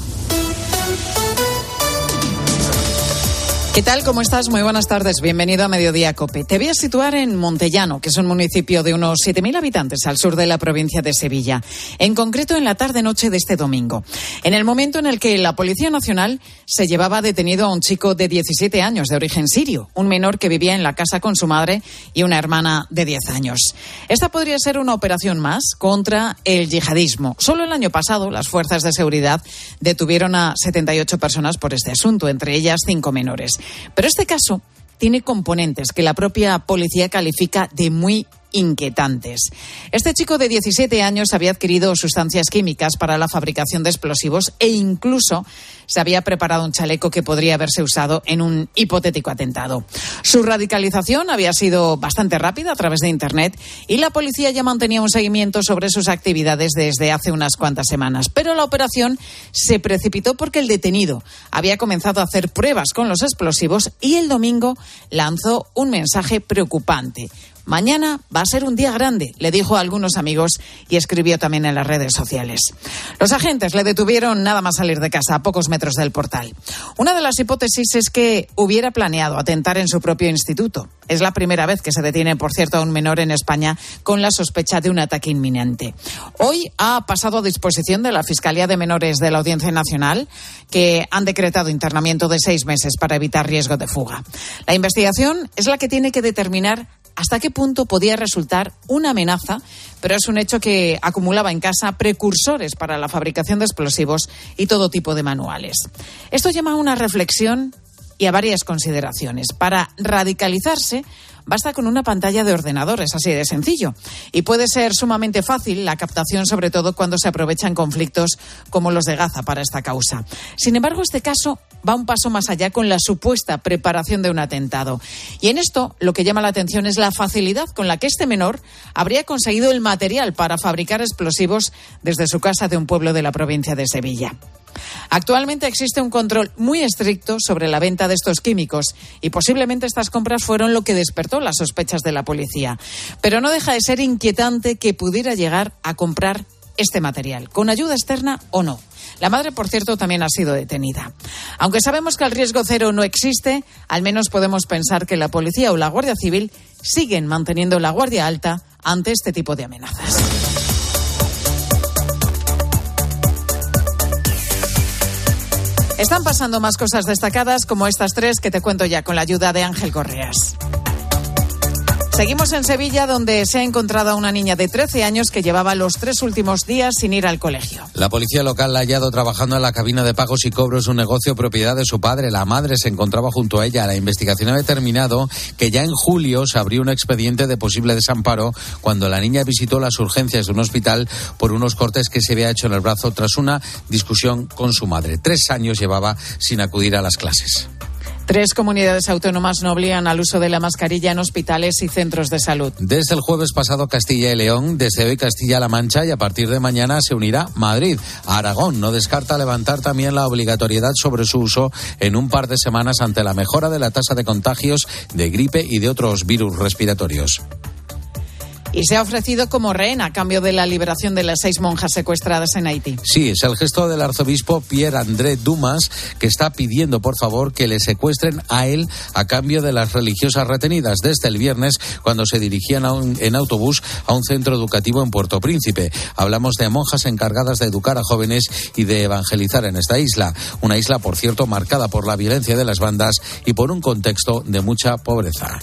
¿Qué tal? ¿Cómo estás? Muy buenas tardes. Bienvenido a Mediodía COPE. Te voy a situar en Montellano, que es un municipio de unos 7.000 habitantes al sur de la provincia de Sevilla. En concreto, en la tarde-noche de este domingo. En el momento en el que la Policía Nacional se llevaba detenido a un chico de 17 años de origen sirio, un menor que vivía en la casa con su madre y una hermana de 10 años. Esta podría ser una operación más contra el yihadismo. Solo el año pasado, las fuerzas de seguridad detuvieron a 78 personas por este asunto, entre ellas 5 menores. Pero este caso tiene componentes que la propia policía califica de muy inquietantes. Este chico de 17 años había adquirido sustancias químicas para la fabricación de explosivos e incluso se había preparado un chaleco que podría haberse usado en un hipotético atentado. Su radicalización había sido bastante rápida a través de Internet y la policía ya mantenía un seguimiento sobre sus actividades desde hace unas cuantas semanas. Pero la operación se precipitó porque el detenido había comenzado a hacer pruebas con los explosivos y el domingo lanzó un mensaje preocupante. Mañana va a ser un día grande, le dijo a algunos amigos y escribió también en las redes sociales. Los agentes le detuvieron nada más salir de casa, a pocos metros del portal. Una de las hipótesis es que hubiera planeado atentar en su propio instituto. Es la primera vez que se detiene, por cierto, a un menor en España con la sospecha de un ataque inminente. Hoy ha pasado a disposición de la Fiscalía de Menores de la Audiencia Nacional, que han decretado internamiento de 6 meses para evitar riesgo de fuga. La investigación es la que tiene que determinar hasta qué punto podía resultar una amenaza, pero es un hecho que acumulaba en casa precursores para la fabricación de explosivos y todo tipo de manuales. Esto llama a una reflexión y a varias consideraciones. Para radicalizarse, basta con una pantalla de ordenador, es así de sencillo. Y puede ser sumamente fácil la captación, sobre todo cuando se aprovechan conflictos como los de Gaza para esta causa. Sin embargo, este caso va un paso más allá con la supuesta preparación de un atentado. Y en esto lo que llama la atención es la facilidad con la que este menor habría conseguido el material para fabricar explosivos desde su casa de un pueblo de la provincia de Sevilla. Actualmente existe un control muy estricto sobre la venta de estos químicos y posiblemente estas compras fueron lo que despertó las sospechas de la policía. Pero no deja de ser inquietante que pudiera llegar a comprar este material, con ayuda externa o no. La madre, por cierto, también ha sido detenida. Aunque sabemos que el riesgo cero no existe, al menos podemos pensar que la policía o la Guardia Civil siguen manteniendo la guardia alta ante este tipo de amenazas. Están pasando más cosas destacadas como estas 3 que te cuento ya con la ayuda de Ángel Correas. Seguimos en Sevilla, donde se ha encontrado a una niña de 13 años que llevaba los 3 últimos días sin ir al colegio. La policía local la ha hallado trabajando en la cabina de pagos y cobros, un negocio propiedad de su padre. La madre se encontraba junto a ella. La investigación ha determinado que ya en julio se abrió un expediente de posible desamparo cuando la niña visitó las urgencias de un hospital por unos cortes que se había hecho en el brazo tras una discusión con su madre. 3 años llevaba sin acudir a las clases. 3 comunidades autónomas no obligan al uso de la mascarilla en hospitales y centros de salud. Desde el jueves pasado Castilla y León, desde hoy Castilla-La Mancha y a partir de mañana se unirá Madrid. Aragón no descarta levantar también la obligatoriedad sobre su uso en un par de semanas ante la mejora de la tasa de contagios de gripe y de otros virus respiratorios. y se ha ofrecido como rehén a cambio de la liberación de las 6 monjas secuestradas en Haití. Sí, es el gesto del arzobispo Pierre-André Dumas, que está pidiendo, por favor, que le secuestren a él a cambio de las religiosas retenidas desde el viernes, cuando se dirigían en autobús a un centro educativo en Puerto Príncipe. Hablamos de monjas encargadas de educar a jóvenes y de evangelizar en esta isla. Una isla, por cierto, marcada por la violencia de las bandas y por un contexto de mucha pobreza.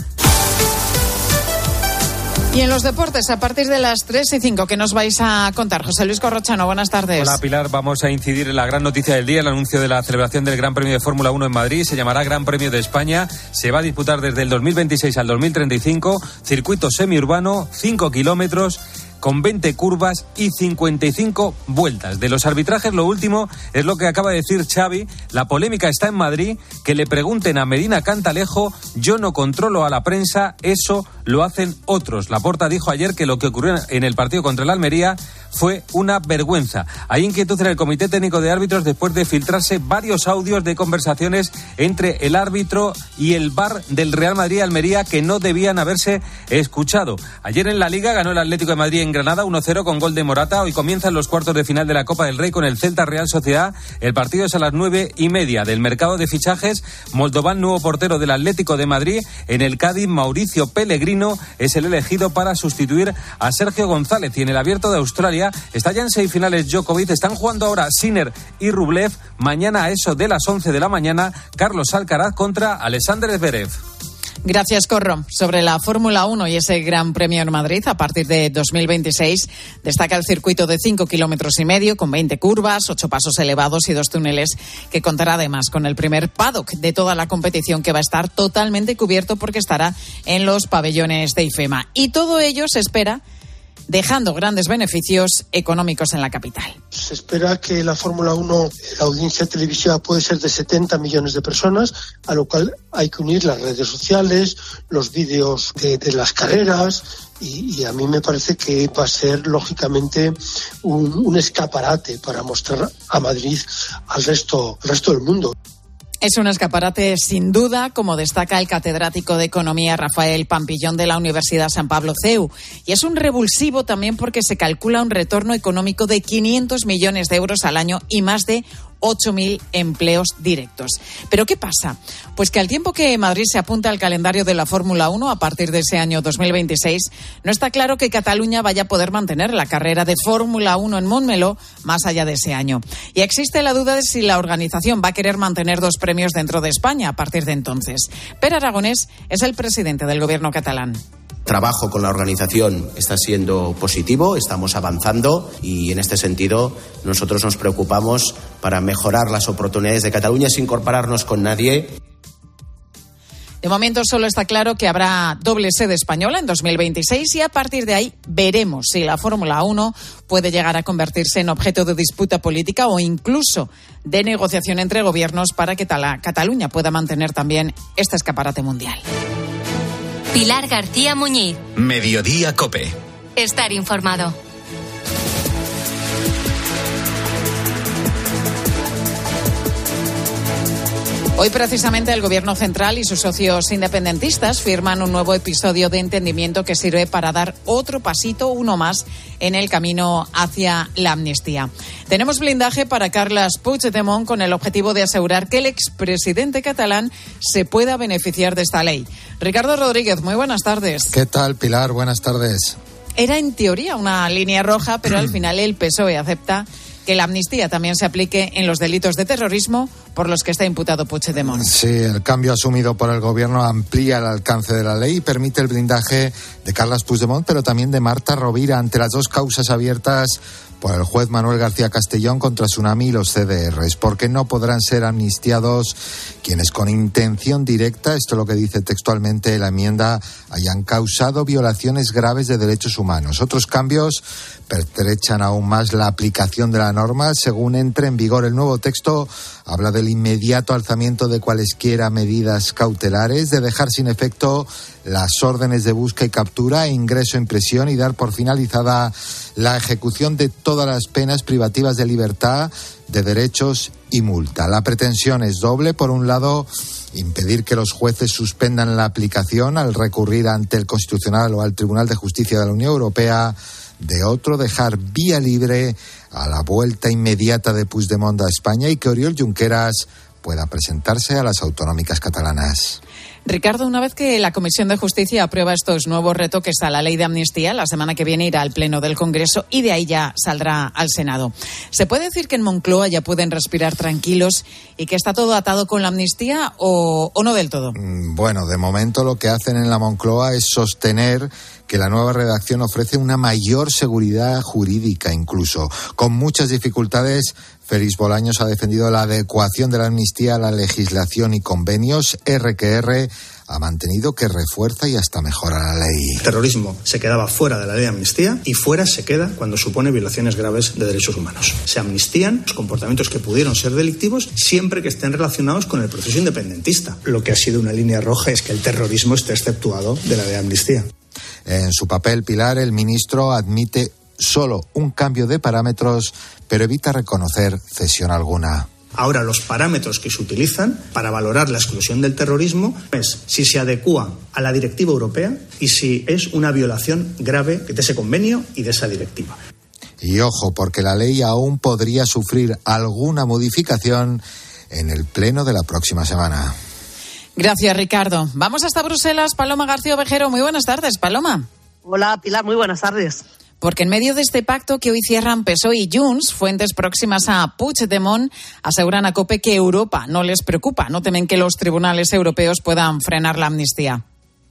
Y en los deportes, a partir de las 3:05, ¿qué nos vais a contar? José Luis Corrochano, buenas tardes. Hola, Pilar. Vamos a incidir en la gran noticia del día, el anuncio de la celebración del Gran Premio de Fórmula 1 en Madrid. Se llamará Gran Premio de España. Se va a disputar desde el 2026 al 2035. Circuito semiurbano, 5 kilómetros, con 20 curvas y 55 vueltas. De los arbitrajes, lo último es lo que acaba de decir Xavi. La polémica está en Madrid. Que le pregunten a Medina Cantalejo: yo no controlo a la prensa, eso lo hacen otros. Laporta dijo ayer que lo que ocurrió en el partido contra el Almería fue una vergüenza. Hay inquietud en el Comité Técnico de Árbitros después de filtrarse varios audios de conversaciones entre el árbitro y el VAR del Real Madrid-Almería que no debían haberse escuchado. Ayer en la Liga ganó el Atlético de Madrid en Granada 1-0 con gol de Morata. Hoy comienzan los cuartos de final de la Copa del Rey con el Celta Real Sociedad. El partido es a las 9:30. Del mercado de fichajes, Moldovan, nuevo portero del Atlético de Madrid. En el Cádiz, Mauricio Pellegrino es el elegido para sustituir a Sergio González. Y en el Abierto de Australia está ya en semifinales Djokovic. Están jugando ahora Sinner y Rublev. Mañana a eso de las 11 de la mañana, Carlos Alcaraz contra Alexander Zverev. Gracias, Corro. Sobre la Fórmula 1 y ese Gran Premio en Madrid, a partir de 2026, destaca el circuito de 5,5 kilómetros con 20 curvas, 8 pasos elevados y 2 túneles, que contará además con el primer paddock de toda la competición, que va a estar totalmente cubierto porque estará en los pabellones de IFEMA. Y todo ello se espera dejando grandes beneficios económicos en la capital. Se espera que la Fórmula 1, la audiencia televisiva puede ser de 70 millones de personas, a lo cual hay que unir las redes sociales, los vídeos de las carreras, y a mí me parece que va a ser, lógicamente, un escaparate para mostrar a Madrid al resto del mundo. Es un escaparate sin duda, como destaca el catedrático de Economía Rafael Pampillón de la Universidad San Pablo CEU. Y es un revulsivo también porque se calcula un retorno económico de 500 millones de euros al año y más de 8.000 empleos directos. ¿Pero qué pasa? Pues que al tiempo que Madrid se apunta al calendario de la Fórmula 1 a partir de ese año 2026, no está claro que Cataluña vaya a poder mantener la carrera de Fórmula 1 en Montmeló más allá de ese año. Y existe la duda de si la organización va a querer mantener 2 premios dentro de España a partir de entonces. Pere Aragonés es el presidente del gobierno catalán. Trabajo con la organización está siendo positivo, estamos avanzando y en este sentido nosotros nos preocupamos para mejorar las oportunidades de Cataluña sin compararnos con nadie. De momento solo está claro que habrá doble sede española en 2026 y a partir de ahí veremos si la Fórmula 1 puede llegar a convertirse en objeto de disputa política o incluso de negociación entre gobiernos para que Cataluña pueda mantener también este escaparate mundial. Pilar García Muñiz. Mediodía COPE. Estar informado. Hoy precisamente el Gobierno central y sus socios independentistas firman un nuevo episodio de entendimiento que sirve para dar otro pasito, uno más, en el camino hacia la amnistía. Tenemos blindaje para Carles Puigdemont con el objetivo de asegurar que el expresidente catalán se pueda beneficiar de esta ley. Ricardo Rodríguez, muy buenas tardes. ¿Qué tal, Pilar? Buenas tardes. Era en teoría una línea roja, pero al final el PSOE acepta que la amnistía también se aplique en los delitos de terrorismo por los que está imputado Puigdemont. Sí, el cambio asumido por el gobierno amplía el alcance de la ley y permite el blindaje de Carles Puigdemont, pero también de Marta Rovira ante las 2 causas abiertas por el juez Manuel García Castellón contra Tsunami y los CDRs, porque no podrán ser amnistiados quienes con intención directa, esto es lo que dice textualmente la enmienda, hayan causado violaciones graves de derechos humanos. Otros cambios pertrechan aún más la aplicación de la norma según entre en vigor. El nuevo texto habla del del inmediato alzamiento de cualesquiera medidas cautelares, de dejar sin efecto las órdenes de busca y captura e ingreso en prisión y dar por finalizada la ejecución de todas las penas privativas de libertad, de derechos y multa. La pretensión es doble. Por un lado, impedir que los jueces suspendan la aplicación al recurrir ante el Constitucional o al Tribunal de Justicia de la Unión Europea. De otro, dejar vía libre a la vuelta inmediata de Puigdemont a España y que Oriol Junqueras pueda presentarse a las autonómicas catalanas. Ricardo, una vez que la Comisión de Justicia aprueba estos nuevos retoques a la ley de amnistía, la semana que viene irá al Pleno del Congreso y de ahí ya saldrá al Senado. ¿Se puede decir que en Moncloa ya pueden respirar tranquilos y que está todo atado con la amnistía o no del todo? Bueno, de momento lo que hacen en la Moncloa es sostener que la nueva redacción ofrece una mayor seguridad jurídica incluso. Con muchas dificultades, Félix Bolaños ha defendido la adecuación de la amnistía a la legislación y convenios. R ha mantenido que refuerza y hasta mejora la ley. El terrorismo se quedaba fuera de la ley de amnistía y fuera se queda cuando supone violaciones graves de derechos humanos. Se amnistían los comportamientos que pudieron ser delictivos siempre que estén relacionados con el proceso independentista. Lo que ha sido una línea roja es que el terrorismo esté exceptuado de la ley de amnistía. En su papel, Pilar, el ministro admite solo un cambio de parámetros, pero evita reconocer cesión alguna. Ahora, los parámetros que se utilizan para valorar la exclusión del terrorismo es si se adecúa a la directiva europea y si es una violación grave de ese convenio y de esa directiva. Y ojo, porque la ley aún podría sufrir alguna modificación en el pleno de la próxima semana. Gracias, Ricardo. Vamos hasta Bruselas. Paloma García Ovejero, muy buenas tardes, Paloma. Hola, Pilar, muy buenas tardes. Porque en medio de este pacto que hoy cierran PSOE y Junts, fuentes próximas a Puigdemont aseguran a COPE que Europa no les preocupa, no temen que los tribunales europeos puedan frenar la amnistía.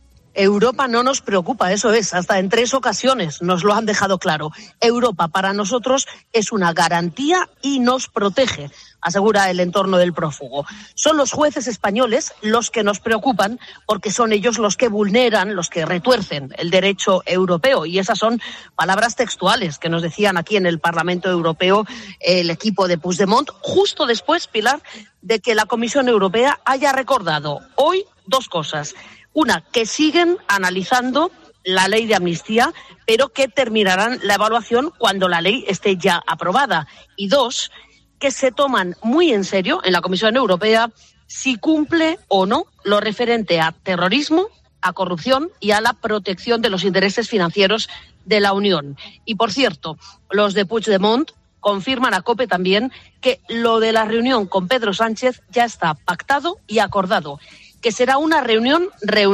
Europa no nos preocupa, eso es, hasta en 3 ocasiones nos lo han dejado claro. Europa para nosotros es una garantía y nos protege, asegura el entorno del prófugo. Son los jueces españoles los que nos preocupan porque son ellos los que vulneran, los que retuercen el derecho europeo. Y esas son palabras textuales que nos decían aquí en el Parlamento Europeo el equipo de Puigdemont, justo después, Pilar, de que la Comisión Europea haya recordado hoy 2 cosas. Una, que siguen analizando la ley de amnistía, pero que terminarán la evaluación cuando la ley esté ya aprobada. Y 2, que se toman muy en serio en la Comisión Europea si cumple o no lo referente a terrorismo, a corrupción y a la protección de los intereses financieros de la Unión. Y, por cierto, los de Puigdemont confirman a COPE también que lo de la reunión con Pedro Sánchez ya está pactado y acordado, que será una reunión,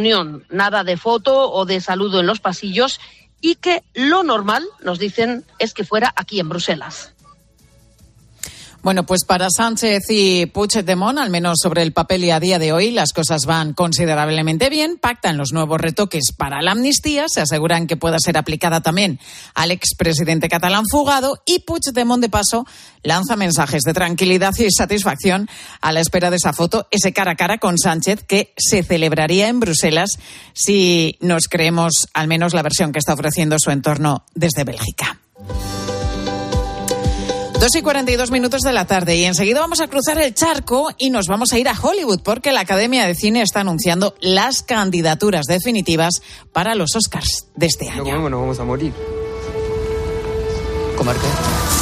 nada de foto o de saludo en los pasillos, y que lo normal, nos dicen, es que fuera aquí en Bruselas. Bueno, pues para Sánchez y Puigdemont, al menos sobre el papel y a día de hoy, las cosas van considerablemente bien. Pactan los nuevos retoques para la amnistía, se aseguran que pueda ser aplicada también al expresidente catalán fugado, y Puigdemont, de paso, lanza mensajes de tranquilidad y satisfacción a la espera de esa foto, ese cara a cara con Sánchez, que se celebraría en Bruselas si nos creemos al menos la versión que está ofreciendo su entorno desde Bélgica. 2:42 de la tarde y enseguida vamos a cruzar el charco y nos vamos a ir a Hollywood porque la Academia de Cine está anunciando las candidaturas definitivas para los Oscars de este año. No nos vamos a morir. ¿Comer qué?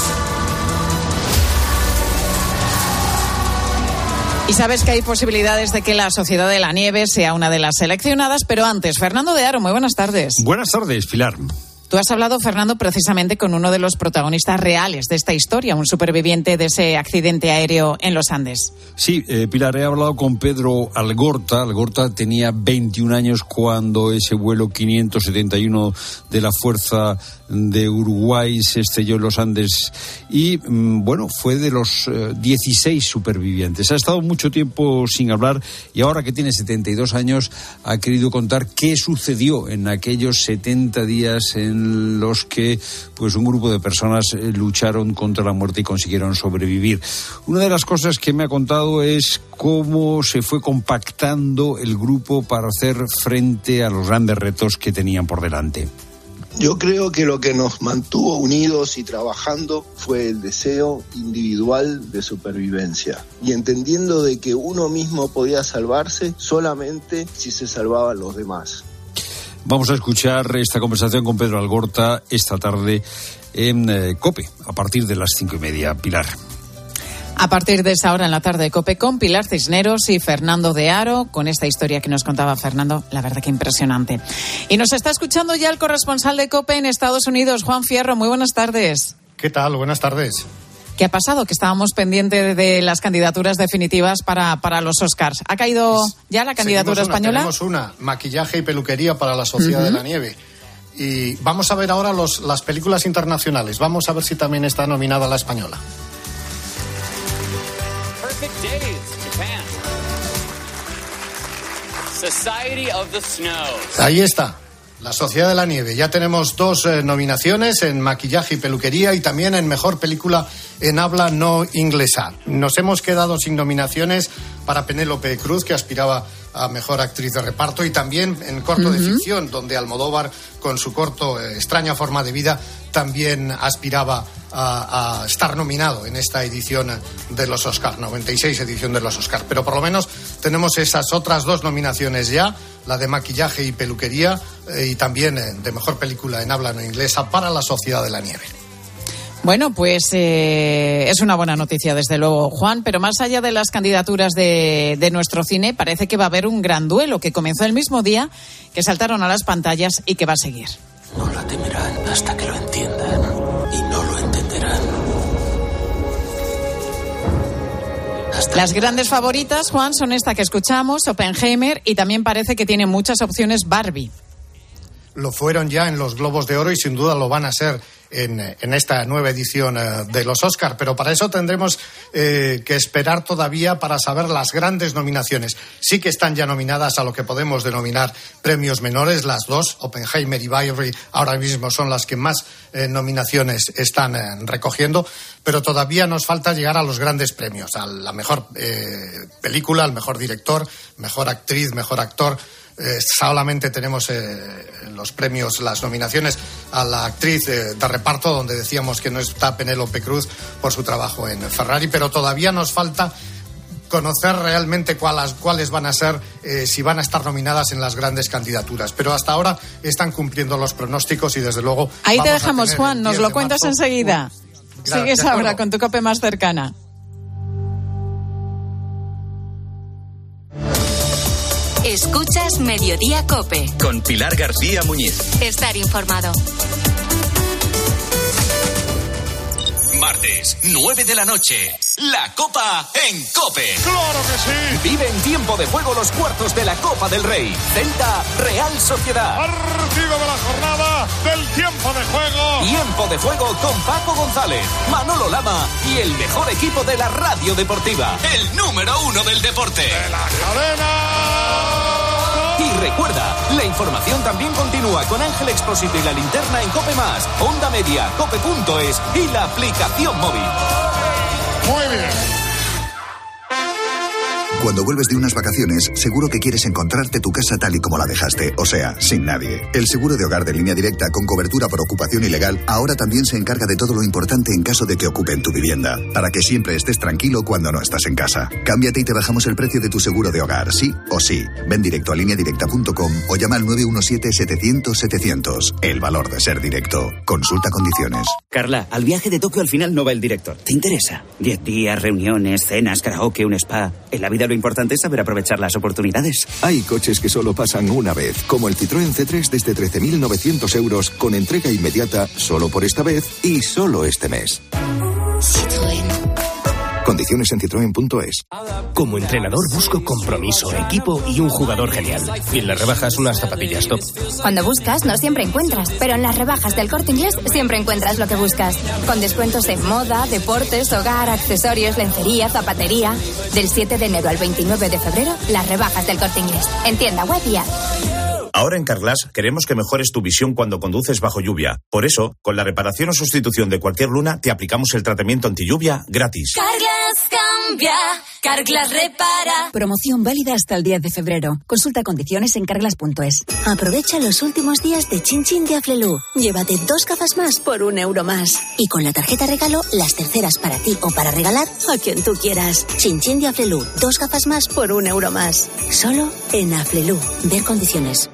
Y sabes que hay posibilidades de que La Sociedad de la Nieve sea una de las seleccionadas, pero antes, Fernando de Aro, muy buenas tardes. Buenas tardes, Pilar. Tú has hablado, Fernando, precisamente con uno de los protagonistas reales de esta historia, un superviviente de ese accidente aéreo en los Andes. Sí, Pilar, he hablado con Pedro Algorta. Algorta tenía 21 años cuando ese vuelo 571 de la Fuerza de Uruguay se estrelló en los Andes y, bueno, fue de los 16 supervivientes. Ha estado mucho tiempo sin hablar y ahora que tiene 72 años ha querido contar qué sucedió en aquellos 70 días en los que pues un grupo de personas lucharon contra la muerte y consiguieron sobrevivir. Una de las cosas que me ha contado es cómo se fue compactando el grupo para hacer frente a los grandes retos que tenían por delante. Yo creo que lo que nos mantuvo unidos y trabajando fue el deseo individual de supervivencia y entendiendo de que uno mismo podía salvarse solamente si se salvaban los demás. Vamos a escuchar esta conversación con Pedro Algorta esta tarde en COPE, a partir de las 5:30. Pilar. A partir de esa hora en la tarde de COPE con Pilar Cisneros y Fernando de Aro, con esta historia que nos contaba Fernando, la verdad que impresionante. Y nos está escuchando ya el corresponsal de COPE en Estados Unidos, Juan Fierro. Muy buenas tardes. ¿Qué tal? Buenas tardes. ¿Qué ha pasado? Que estábamos pendientes de las candidaturas definitivas para los Oscars. ¿Ha caído ya la candidatura española? Tenemos una, maquillaje y peluquería para la Sociedad de la Nieve. Y vamos a ver ahora las películas internacionales. Vamos a ver si también está nominada la española. Perfect Days, Japan. Society of the Snow. Ahí está, la Sociedad de la Nieve. Ya tenemos 2 nominaciones en maquillaje y peluquería y también en mejor película en habla no inglesa. Nos hemos quedado sin nominaciones para Penélope Cruz, que aspiraba a mejor actriz de reparto, y también en corto de ficción, donde Almodóvar, con su corto Extraña forma de vida, también aspiraba a estar nominado en esta edición de los Oscars, 96 edición de los Oscars. Pero por lo menos tenemos esas otras 2 nominaciones ya, la de maquillaje y peluquería y también de mejor película en habla no inglesa para la Sociedad de la Nieve. Bueno, pues es una buena noticia, desde luego, Juan, pero más allá de las candidaturas de nuestro cine, parece que va a haber un gran duelo que comenzó el mismo día, que saltaron a las pantallas y que va a seguir. No la temerán hasta que lo entiendan y no lo entenderán. Las grandes favoritas, Juan, son esta que escuchamos, Oppenheimer, y también parece que tiene muchas opciones Barbie. Lo fueron ya en los Globos de Oro y sin duda lo van a ser en esta nueva edición de los Oscar, pero para eso tendremos que esperar todavía para saber las grandes nominaciones. Sí que están ya nominadas a lo que podemos denominar premios menores, las 2, Oppenheimer y Barbie, ahora mismo son las que más nominaciones están recogiendo, pero todavía nos falta llegar a los grandes premios, a la mejor película, al mejor director, mejor actriz, mejor actor. Solamente tenemos los premios, las nominaciones a la actriz de reparto, donde decíamos que no está Penélope Cruz por su trabajo en Ferrari, pero todavía nos falta conocer realmente cuáles van a ser, si van a estar nominadas en las grandes candidaturas. Pero hasta ahora están cumpliendo los pronósticos y desde luego... Ahí te dejamos, Juan, nos lo cuentas enseguida. Sigues ahora con tu COPE más cercana. Escuchas Mediodía COPE. Con Pilar García Muñiz. Estar informado. Martes, 9 de la noche. La Copa en COPE. ¡Claro que sí! Vive en tiempo de juego los cuartos de la Copa del Rey. Celta, Real Sociedad. Partido de la jornada del tiempo de juego. Tiempo de juego con Paco González, Manolo Lama y el mejor equipo de la radio deportiva. El número 1 del deporte. ¡De la cadena! Y recuerda, la información también continúa con Ángel Expósito y la linterna en COPE+, Onda Media, cope.es y la aplicación móvil. Muy bien. Cuando vuelves de unas vacaciones, seguro que quieres encontrarte tu casa tal y como la dejaste, o sea, sin nadie. El seguro de hogar de Línea Directa con cobertura por ocupación ilegal ahora también se encarga de todo lo importante en caso de que ocupen tu vivienda, para que siempre estés tranquilo cuando no estás en casa. Cámbiate y te bajamos el precio de tu seguro de hogar, sí o sí. Ven directo a lineadirecta.com o llama al 917-700-700. El valor de ser directo. Consulta condiciones. Carla, al viaje de Tokio al final no va el director. ¿Te interesa? 10 días, reuniones, cenas, karaoke, un spa. En la vida lo importante es saber aprovechar las oportunidades. Hay coches que solo pasan una vez, como el Citroën C3 desde 13.900 euros con entrega inmediata solo por esta vez y solo este mes. Citroën. Condiciones en citroen.es. Como entrenador busco compromiso, equipo y un jugador genial. Y en las rebajas unas zapatillas top. Cuando buscas no siempre encuentras, pero en las rebajas del Corte Inglés siempre encuentras lo que buscas. Con descuentos en moda, deportes, hogar, accesorios, lencería, zapatería. Del 7 de enero al 29 de febrero, las rebajas del Corte Inglés. En tienda web y app. Ahora en Carglass queremos que mejores tu visión cuando conduces bajo lluvia. Por eso, con la reparación o sustitución de cualquier luna, te aplicamos el tratamiento antilluvia gratis. Carglass cambia, Carglass repara. Promoción válida hasta el 10 de febrero. Consulta condiciones en carglass.es. Aprovecha los últimos días de Chin Chin de Aflelu. Llévate 2 gafas más por €1 más. Y con la tarjeta regalo, las terceras para ti o para regalar a quien tú quieras. Chin Chin de Aflelu. 2 gafas más por €1 más. Solo en Aflelu. Ver condiciones.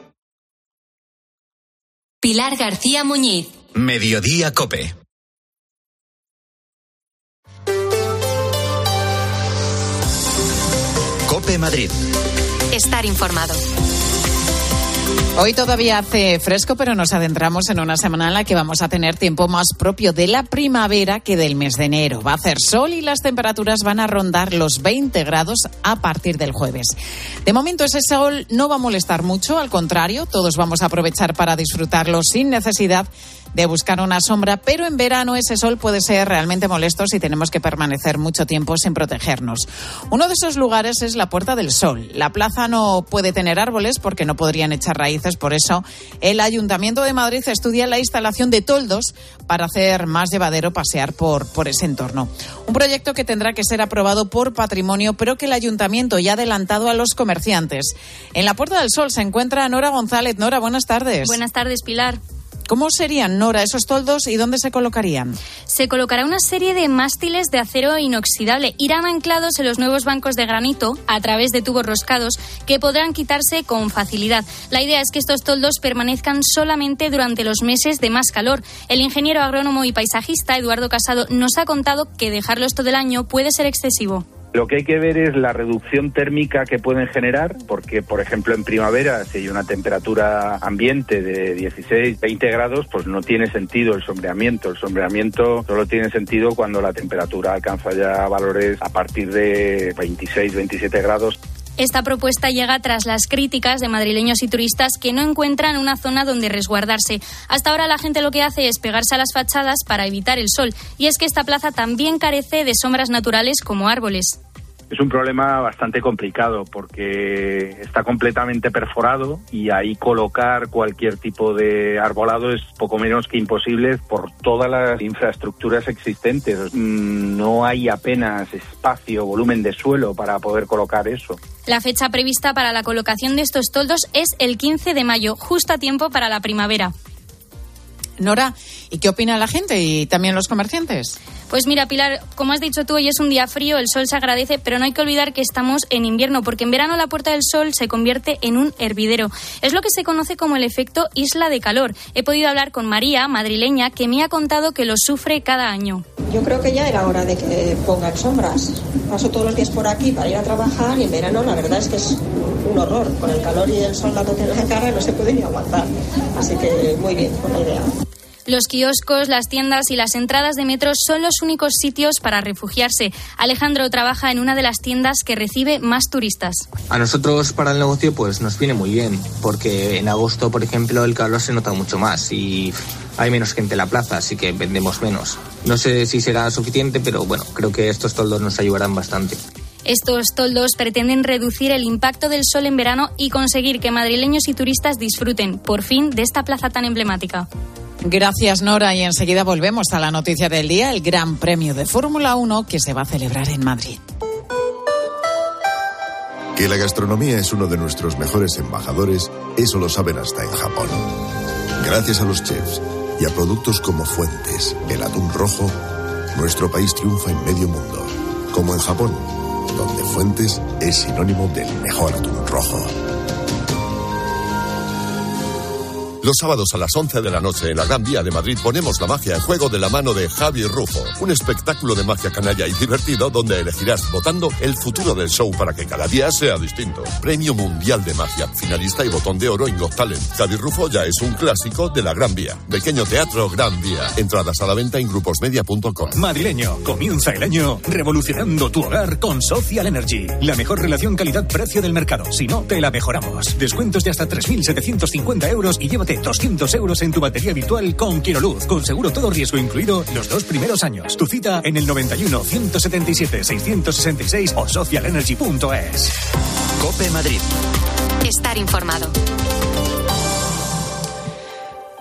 Pilar García Muñiz. Mediodía COPE. COPE Madrid. Estar informado. Hoy todavía hace fresco, pero nos adentramos en una semana en la que vamos a tener tiempo más propio de la primavera que del mes de enero. Va a hacer sol y las temperaturas van a rondar los 20 grados a partir del jueves. De momento ese sol no va a molestar mucho, al contrario, todos vamos a aprovechar para disfrutarlo sin necesidad de buscar una sombra, pero en verano ese sol puede ser realmente molesto si tenemos que permanecer mucho tiempo sin protegernos. Uno de esos lugares es la Puerta del Sol. La plaza no puede tener árboles porque no podrían echar raíces, por eso el Ayuntamiento de Madrid estudia la instalación de toldos para hacer más llevadero pasear por ese entorno. Un proyecto que tendrá que ser aprobado por Patrimonio, pero que el Ayuntamiento ya ha adelantado a los comerciantes. En la Puerta del Sol se encuentra Nora González. Nora, buenas tardes. Buenas tardes, Pilar. ¿Cómo serían, Nora, esos toldos y dónde se colocarían? Se colocará una serie de mástiles de acero inoxidable. Irán anclados en los nuevos bancos de granito a través de tubos roscados que podrán quitarse con facilidad. La idea es que estos toldos permanezcan solamente durante los meses de más calor. El ingeniero agrónomo y paisajista Eduardo Casado nos ha contado que dejarlos todo el año puede ser excesivo. Lo que hay que ver es la reducción térmica que pueden generar, porque, por ejemplo, en primavera, si hay una temperatura ambiente de 16, 20 grados, pues no tiene sentido el sombreamiento. El sombreamiento solo tiene sentido cuando la temperatura alcanza ya valores a partir de 26, 27 grados. Esta propuesta llega tras las críticas de madrileños y turistas que no encuentran una zona donde resguardarse. Hasta ahora la gente lo que hace es pegarse a las fachadas para evitar el sol. Y es que esta plaza también carece de sombras naturales como árboles. Es un problema bastante complicado porque está completamente perforado y ahí colocar cualquier tipo de arbolado es poco menos que imposible por todas las infraestructuras existentes. No hay apenas espacio, volumen de suelo para poder colocar eso. La fecha prevista para la colocación de estos toldos es el 15 de mayo, justo a tiempo para la primavera. Nora, ¿y qué opina la gente y también los comerciantes? Pues mira, Pilar, como has dicho tú, hoy es un día frío, el sol se agradece, pero no hay que olvidar que estamos en invierno, porque en verano la Puerta del Sol se convierte en un hervidero. Es lo que se conoce como el efecto isla de calor. He podido hablar con María, madrileña, que me ha contado que lo sufre cada año. Yo creo que ya era hora de que pongan sombras. Paso todos los días por aquí para ir a trabajar y en verano la verdad es que es un horror. Con el calor y el sol dándote en la cara no se puede ni aguantar. Así que muy bien, buena idea. Los kioscos, las tiendas y las entradas de metro son los únicos sitios para refugiarse. Alejandro trabaja en una de las tiendas que recibe más turistas. A nosotros para el negocio pues nos viene muy bien, porque en agosto, por ejemplo, el calor se nota mucho más y hay menos gente en la plaza, así que vendemos menos. No sé si será suficiente, pero bueno, creo que estos toldos nos ayudarán bastante. Estos toldos pretenden reducir el impacto del sol en verano y conseguir que madrileños y turistas disfruten, por fin, de esta plaza tan emblemática. Gracias, Nora, y enseguida volvemos a la noticia del día, el Gran Premio de Fórmula 1 que se va a celebrar en Madrid. Que la gastronomía es uno de nuestros mejores embajadores, eso lo saben hasta en Japón. Gracias a los chefs y a productos como Fuentes, el atún rojo, nuestro país triunfa en medio mundo, como en Japón, donde Fuentes es sinónimo del mejor atún rojo. Los sábados a las 11 de la noche en la Gran Vía de Madrid ponemos la magia en juego de la mano de Javi Rufo. Un espectáculo de magia canalla y divertido donde elegirás votando el futuro del show para que cada día sea distinto. Premio Mundial de Magia, finalista y botón de oro en Got Talent. Javi Rufo ya es un clásico de la Gran Vía. Pequeño Teatro Gran Vía. Entradas a la venta en gruposmedia.com. Madrileño, comienza el año revolucionando tu hogar con Social Energy. La mejor relación calidad-precio del mercado. Si no, te la mejoramos. Descuentos de hasta 3.750 euros y llévate 200 euros en tu batería virtual con Quiroluz, con seguro todo riesgo incluido los 2 primeros años. Tu cita en el 91 177 666 o socialenergy.es. COPE Madrid. Estar informado.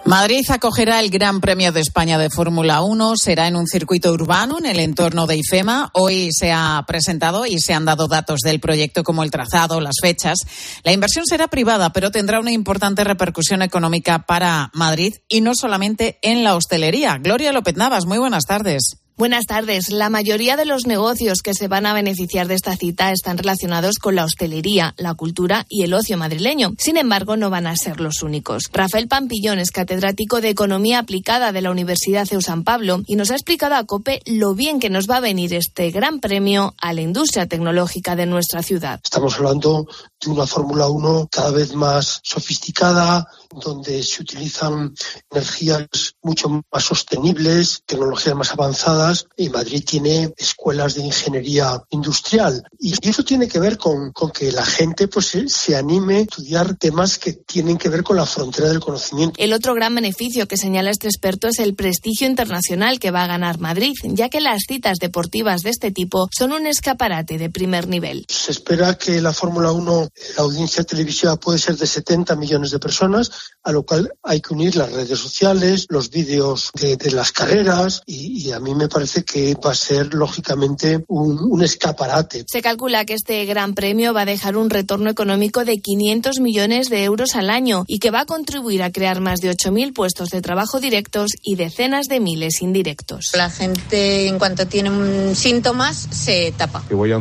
Madrid acogerá el Gran Premio de España de Fórmula 1. Será en un circuito urbano en el entorno de IFEMA. Hoy se ha presentado y se han dado datos del proyecto como el trazado, las fechas. La inversión será privada, pero tendrá una importante repercusión económica para Madrid y no solamente en la hostelería. Gloria López Navas, muy buenas tardes. Buenas tardes. La mayoría de los negocios que se van a beneficiar de esta cita están relacionados con la hostelería, la cultura y el ocio madrileño. Sin embargo, no van a ser los únicos. Rafael Pampillón es catedrático de Economía Aplicada de la Universidad CEU San Pablo y nos ha explicado a COPE lo bien que nos va a venir este gran premio a la industria tecnológica de nuestra ciudad. Estamos hablando de una Fórmula 1 cada vez más sofisticada, donde se utilizan energías mucho más sostenibles, tecnologías más avanzadas, y Madrid tiene escuelas de ingeniería industrial. Y eso tiene que ver con que la gente se anime a estudiar temas que tienen que ver con la frontera del conocimiento. El otro gran beneficio que señala este experto es el prestigio internacional que va a ganar Madrid, ya que las citas deportivas de este tipo son un escaparate de primer nivel. Se espera que la Fórmula 1, la audiencia televisiva puede ser de 70 millones de personas, a lo cual hay que unir las redes sociales, los vídeos de las carreras y a mí me parece que va a ser lógicamente un escaparate. Se calcula que este gran premio va a dejar un retorno económico de 500 millones de euros al año y que va a contribuir a crear más de 8.000 puestos de trabajo directos y decenas de miles indirectos. La gente, en cuanto tiene síntomas, se tapa.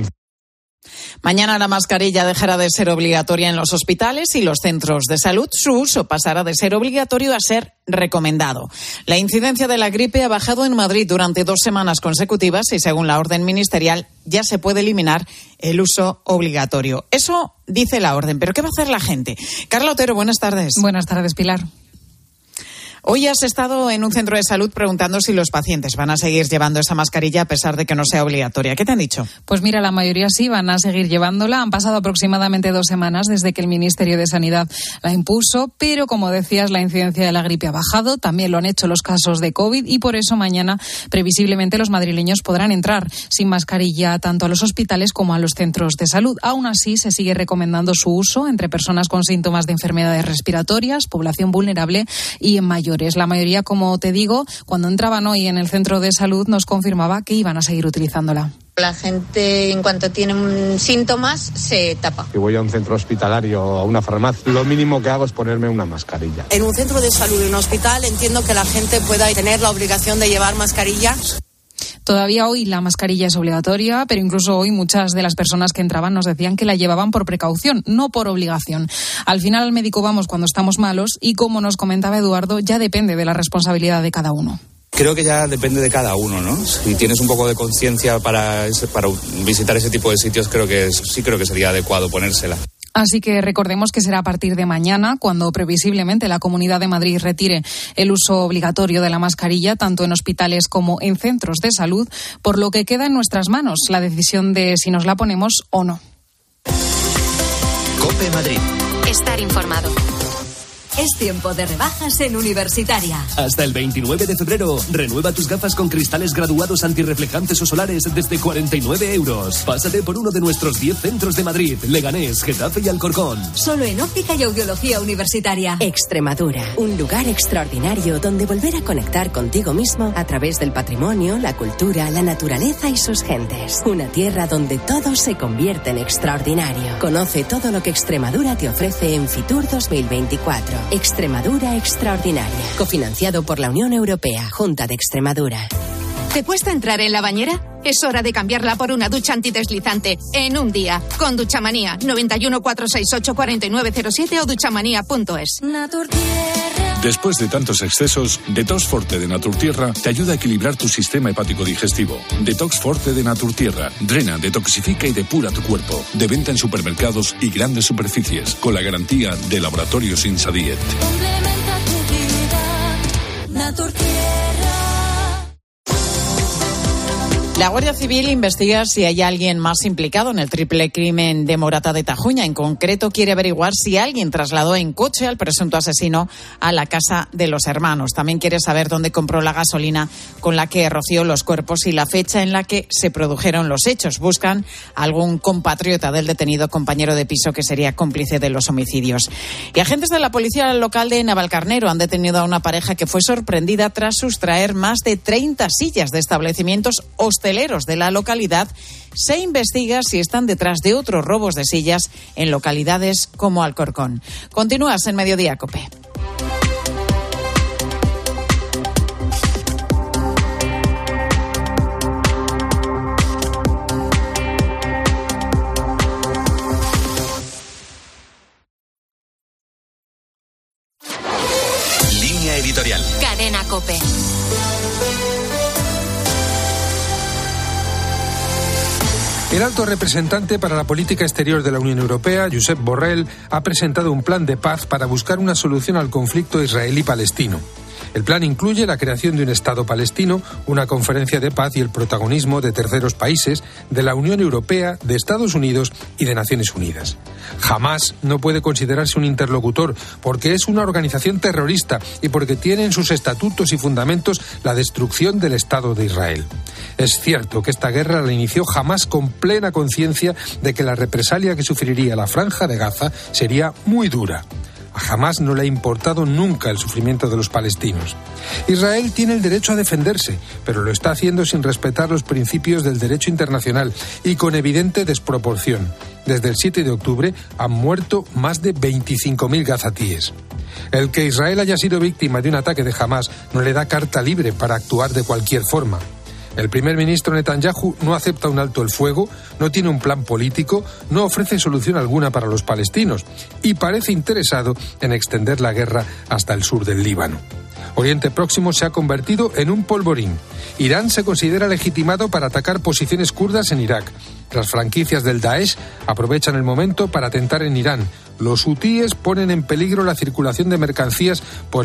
Mañana la mascarilla dejará de ser obligatoria en los hospitales y los centros de salud. Su uso pasará de ser obligatorio a ser recomendado. La incidencia de la gripe ha bajado en Madrid durante 2 semanas consecutivas y, según la orden ministerial, ya se puede eliminar el uso obligatorio. Eso dice la orden, pero ¿qué va a hacer la gente? Carla Otero, buenas tardes. Buenas tardes, Pilar. Hoy has estado en un centro de salud preguntando si los pacientes van a seguir llevando esa mascarilla a pesar de que no sea obligatoria. ¿Qué te han dicho? Pues mira, la mayoría sí van a seguir llevándola. Han pasado aproximadamente 2 semanas desde que el Ministerio de Sanidad la impuso, pero como decías, la incidencia de la gripe ha bajado. También lo han hecho los casos de COVID y por eso mañana previsiblemente los madrileños podrán entrar sin mascarilla tanto a los hospitales como a los centros de salud. Aún así, se sigue recomendando su uso entre personas con síntomas de enfermedades respiratorias, población vulnerable y en mayores. La mayoría, como te digo, cuando entraban hoy en el centro de salud nos confirmaba que iban a seguir utilizándola. La gente, en cuanto tiene síntomas, se tapa. Si voy a un centro hospitalario o a una farmacia, lo mínimo que hago es ponerme una mascarilla. En un centro de salud, en un hospital, entiendo que la gente pueda tener la obligación de llevar mascarilla. Todavía hoy la mascarilla es obligatoria, pero incluso hoy muchas de las personas que entraban nos decían que la llevaban por precaución, no por obligación. Al final al médico vamos cuando estamos malos y, como nos comentaba Eduardo, ya depende de la responsabilidad de cada uno. Creo que ya depende de cada uno, ¿no? Si tienes un poco de conciencia para visitar ese tipo de sitios, creo que sería adecuado ponérsela. Así que recordemos que será a partir de mañana cuando previsiblemente la Comunidad de Madrid retire el uso obligatorio de la mascarilla tanto en hospitales como en centros de salud, por lo que queda en nuestras manos la decisión de si nos la ponemos o no. COPE Madrid. Estar informado. Es tiempo de rebajas en Universitaria. Hasta el 29 de febrero, renueva tus gafas con cristales graduados antirreflejantes o solares desde 49 euros. Pásate por uno de nuestros 10 centros de Madrid, Leganés, Getafe y Alcorcón. Solo en Óptica y Audiología Universitaria. Extremadura, un lugar extraordinario donde volver a conectar contigo mismo a través del patrimonio, la cultura, la naturaleza y sus gentes. Una tierra donde todo se convierte en extraordinario. Conoce todo lo que Extremadura te ofrece en Fitur 2024. Extremadura extraordinaria. Cofinanciado por la Unión Europea, Junta de Extremadura. ¿Te cuesta entrar en la bañera? Es hora de cambiarla por una ducha antideslizante en un día. Con Duchamanía. 91 468 4907 o duchamanía.es. Después de tantos excesos, Detox Forte de Naturtierra te ayuda a equilibrar tu sistema hepático digestivo. Detox Forte de Naturtierra drena, detoxifica y depura tu cuerpo. De venta en supermercados y grandes superficies, con la garantía de Laboratorios Insadiet. Complementa tu vida. Naturtierra. La Guardia Civil investiga si hay alguien más implicado en el triple crimen de Morata de Tajuña. En concreto, quiere averiguar si alguien trasladó en coche al presunto asesino a la casa de los hermanos. También quiere saber dónde compró la gasolina con la que roció los cuerpos y la fecha en la que se produjeron los hechos. Buscan algún compatriota del detenido compañero de piso que sería cómplice de los homicidios. Y agentes de la policía local de Navalcarnero han detenido a una pareja que fue sorprendida tras sustraer más de 30 sillas de establecimientos hosteleros de la localidad. Se investiga si están detrás de otros robos de sillas en localidades como Alcorcón. Continúas en Mediodía COPE. Línea editorial. Cadena COPE. El alto representante para la política exterior de la Unión Europea, Josep Borrell, ha presentado un plan de paz para buscar una solución al conflicto israelí-palestino. El plan incluye la creación de un Estado palestino, una conferencia de paz y el protagonismo de terceros países, de la Unión Europea, de Estados Unidos y de Naciones Unidas. Hamás no puede considerarse un interlocutor porque es una organización terrorista y porque tiene en sus estatutos y fundamentos la destrucción del Estado de Israel. Es cierto que esta guerra la inició Hamás con plena conciencia de que la represalia que sufriría la Franja de Gaza sería muy dura. A Hamás no le ha importado nunca el sufrimiento de los palestinos. Israel tiene el derecho a defenderse, pero lo está haciendo sin respetar los principios del derecho internacional y con evidente desproporción. Desde el 7 de octubre han muerto más de 25.000 gazatíes. El que Israel haya sido víctima de un ataque de Hamás no le da carta libre para actuar de cualquier forma. El primer ministro Netanyahu no acepta un alto el fuego, no tiene un plan político, no ofrece solución alguna para los palestinos y parece interesado en extender la guerra hasta el sur del Líbano. Oriente Próximo se ha convertido en un polvorín. Irán se considera legitimado para atacar posiciones kurdas en Irak. Las franquicias del Daesh aprovechan el momento para atentar en Irán. Los hutíes ponen en peligro la circulación de mercancías por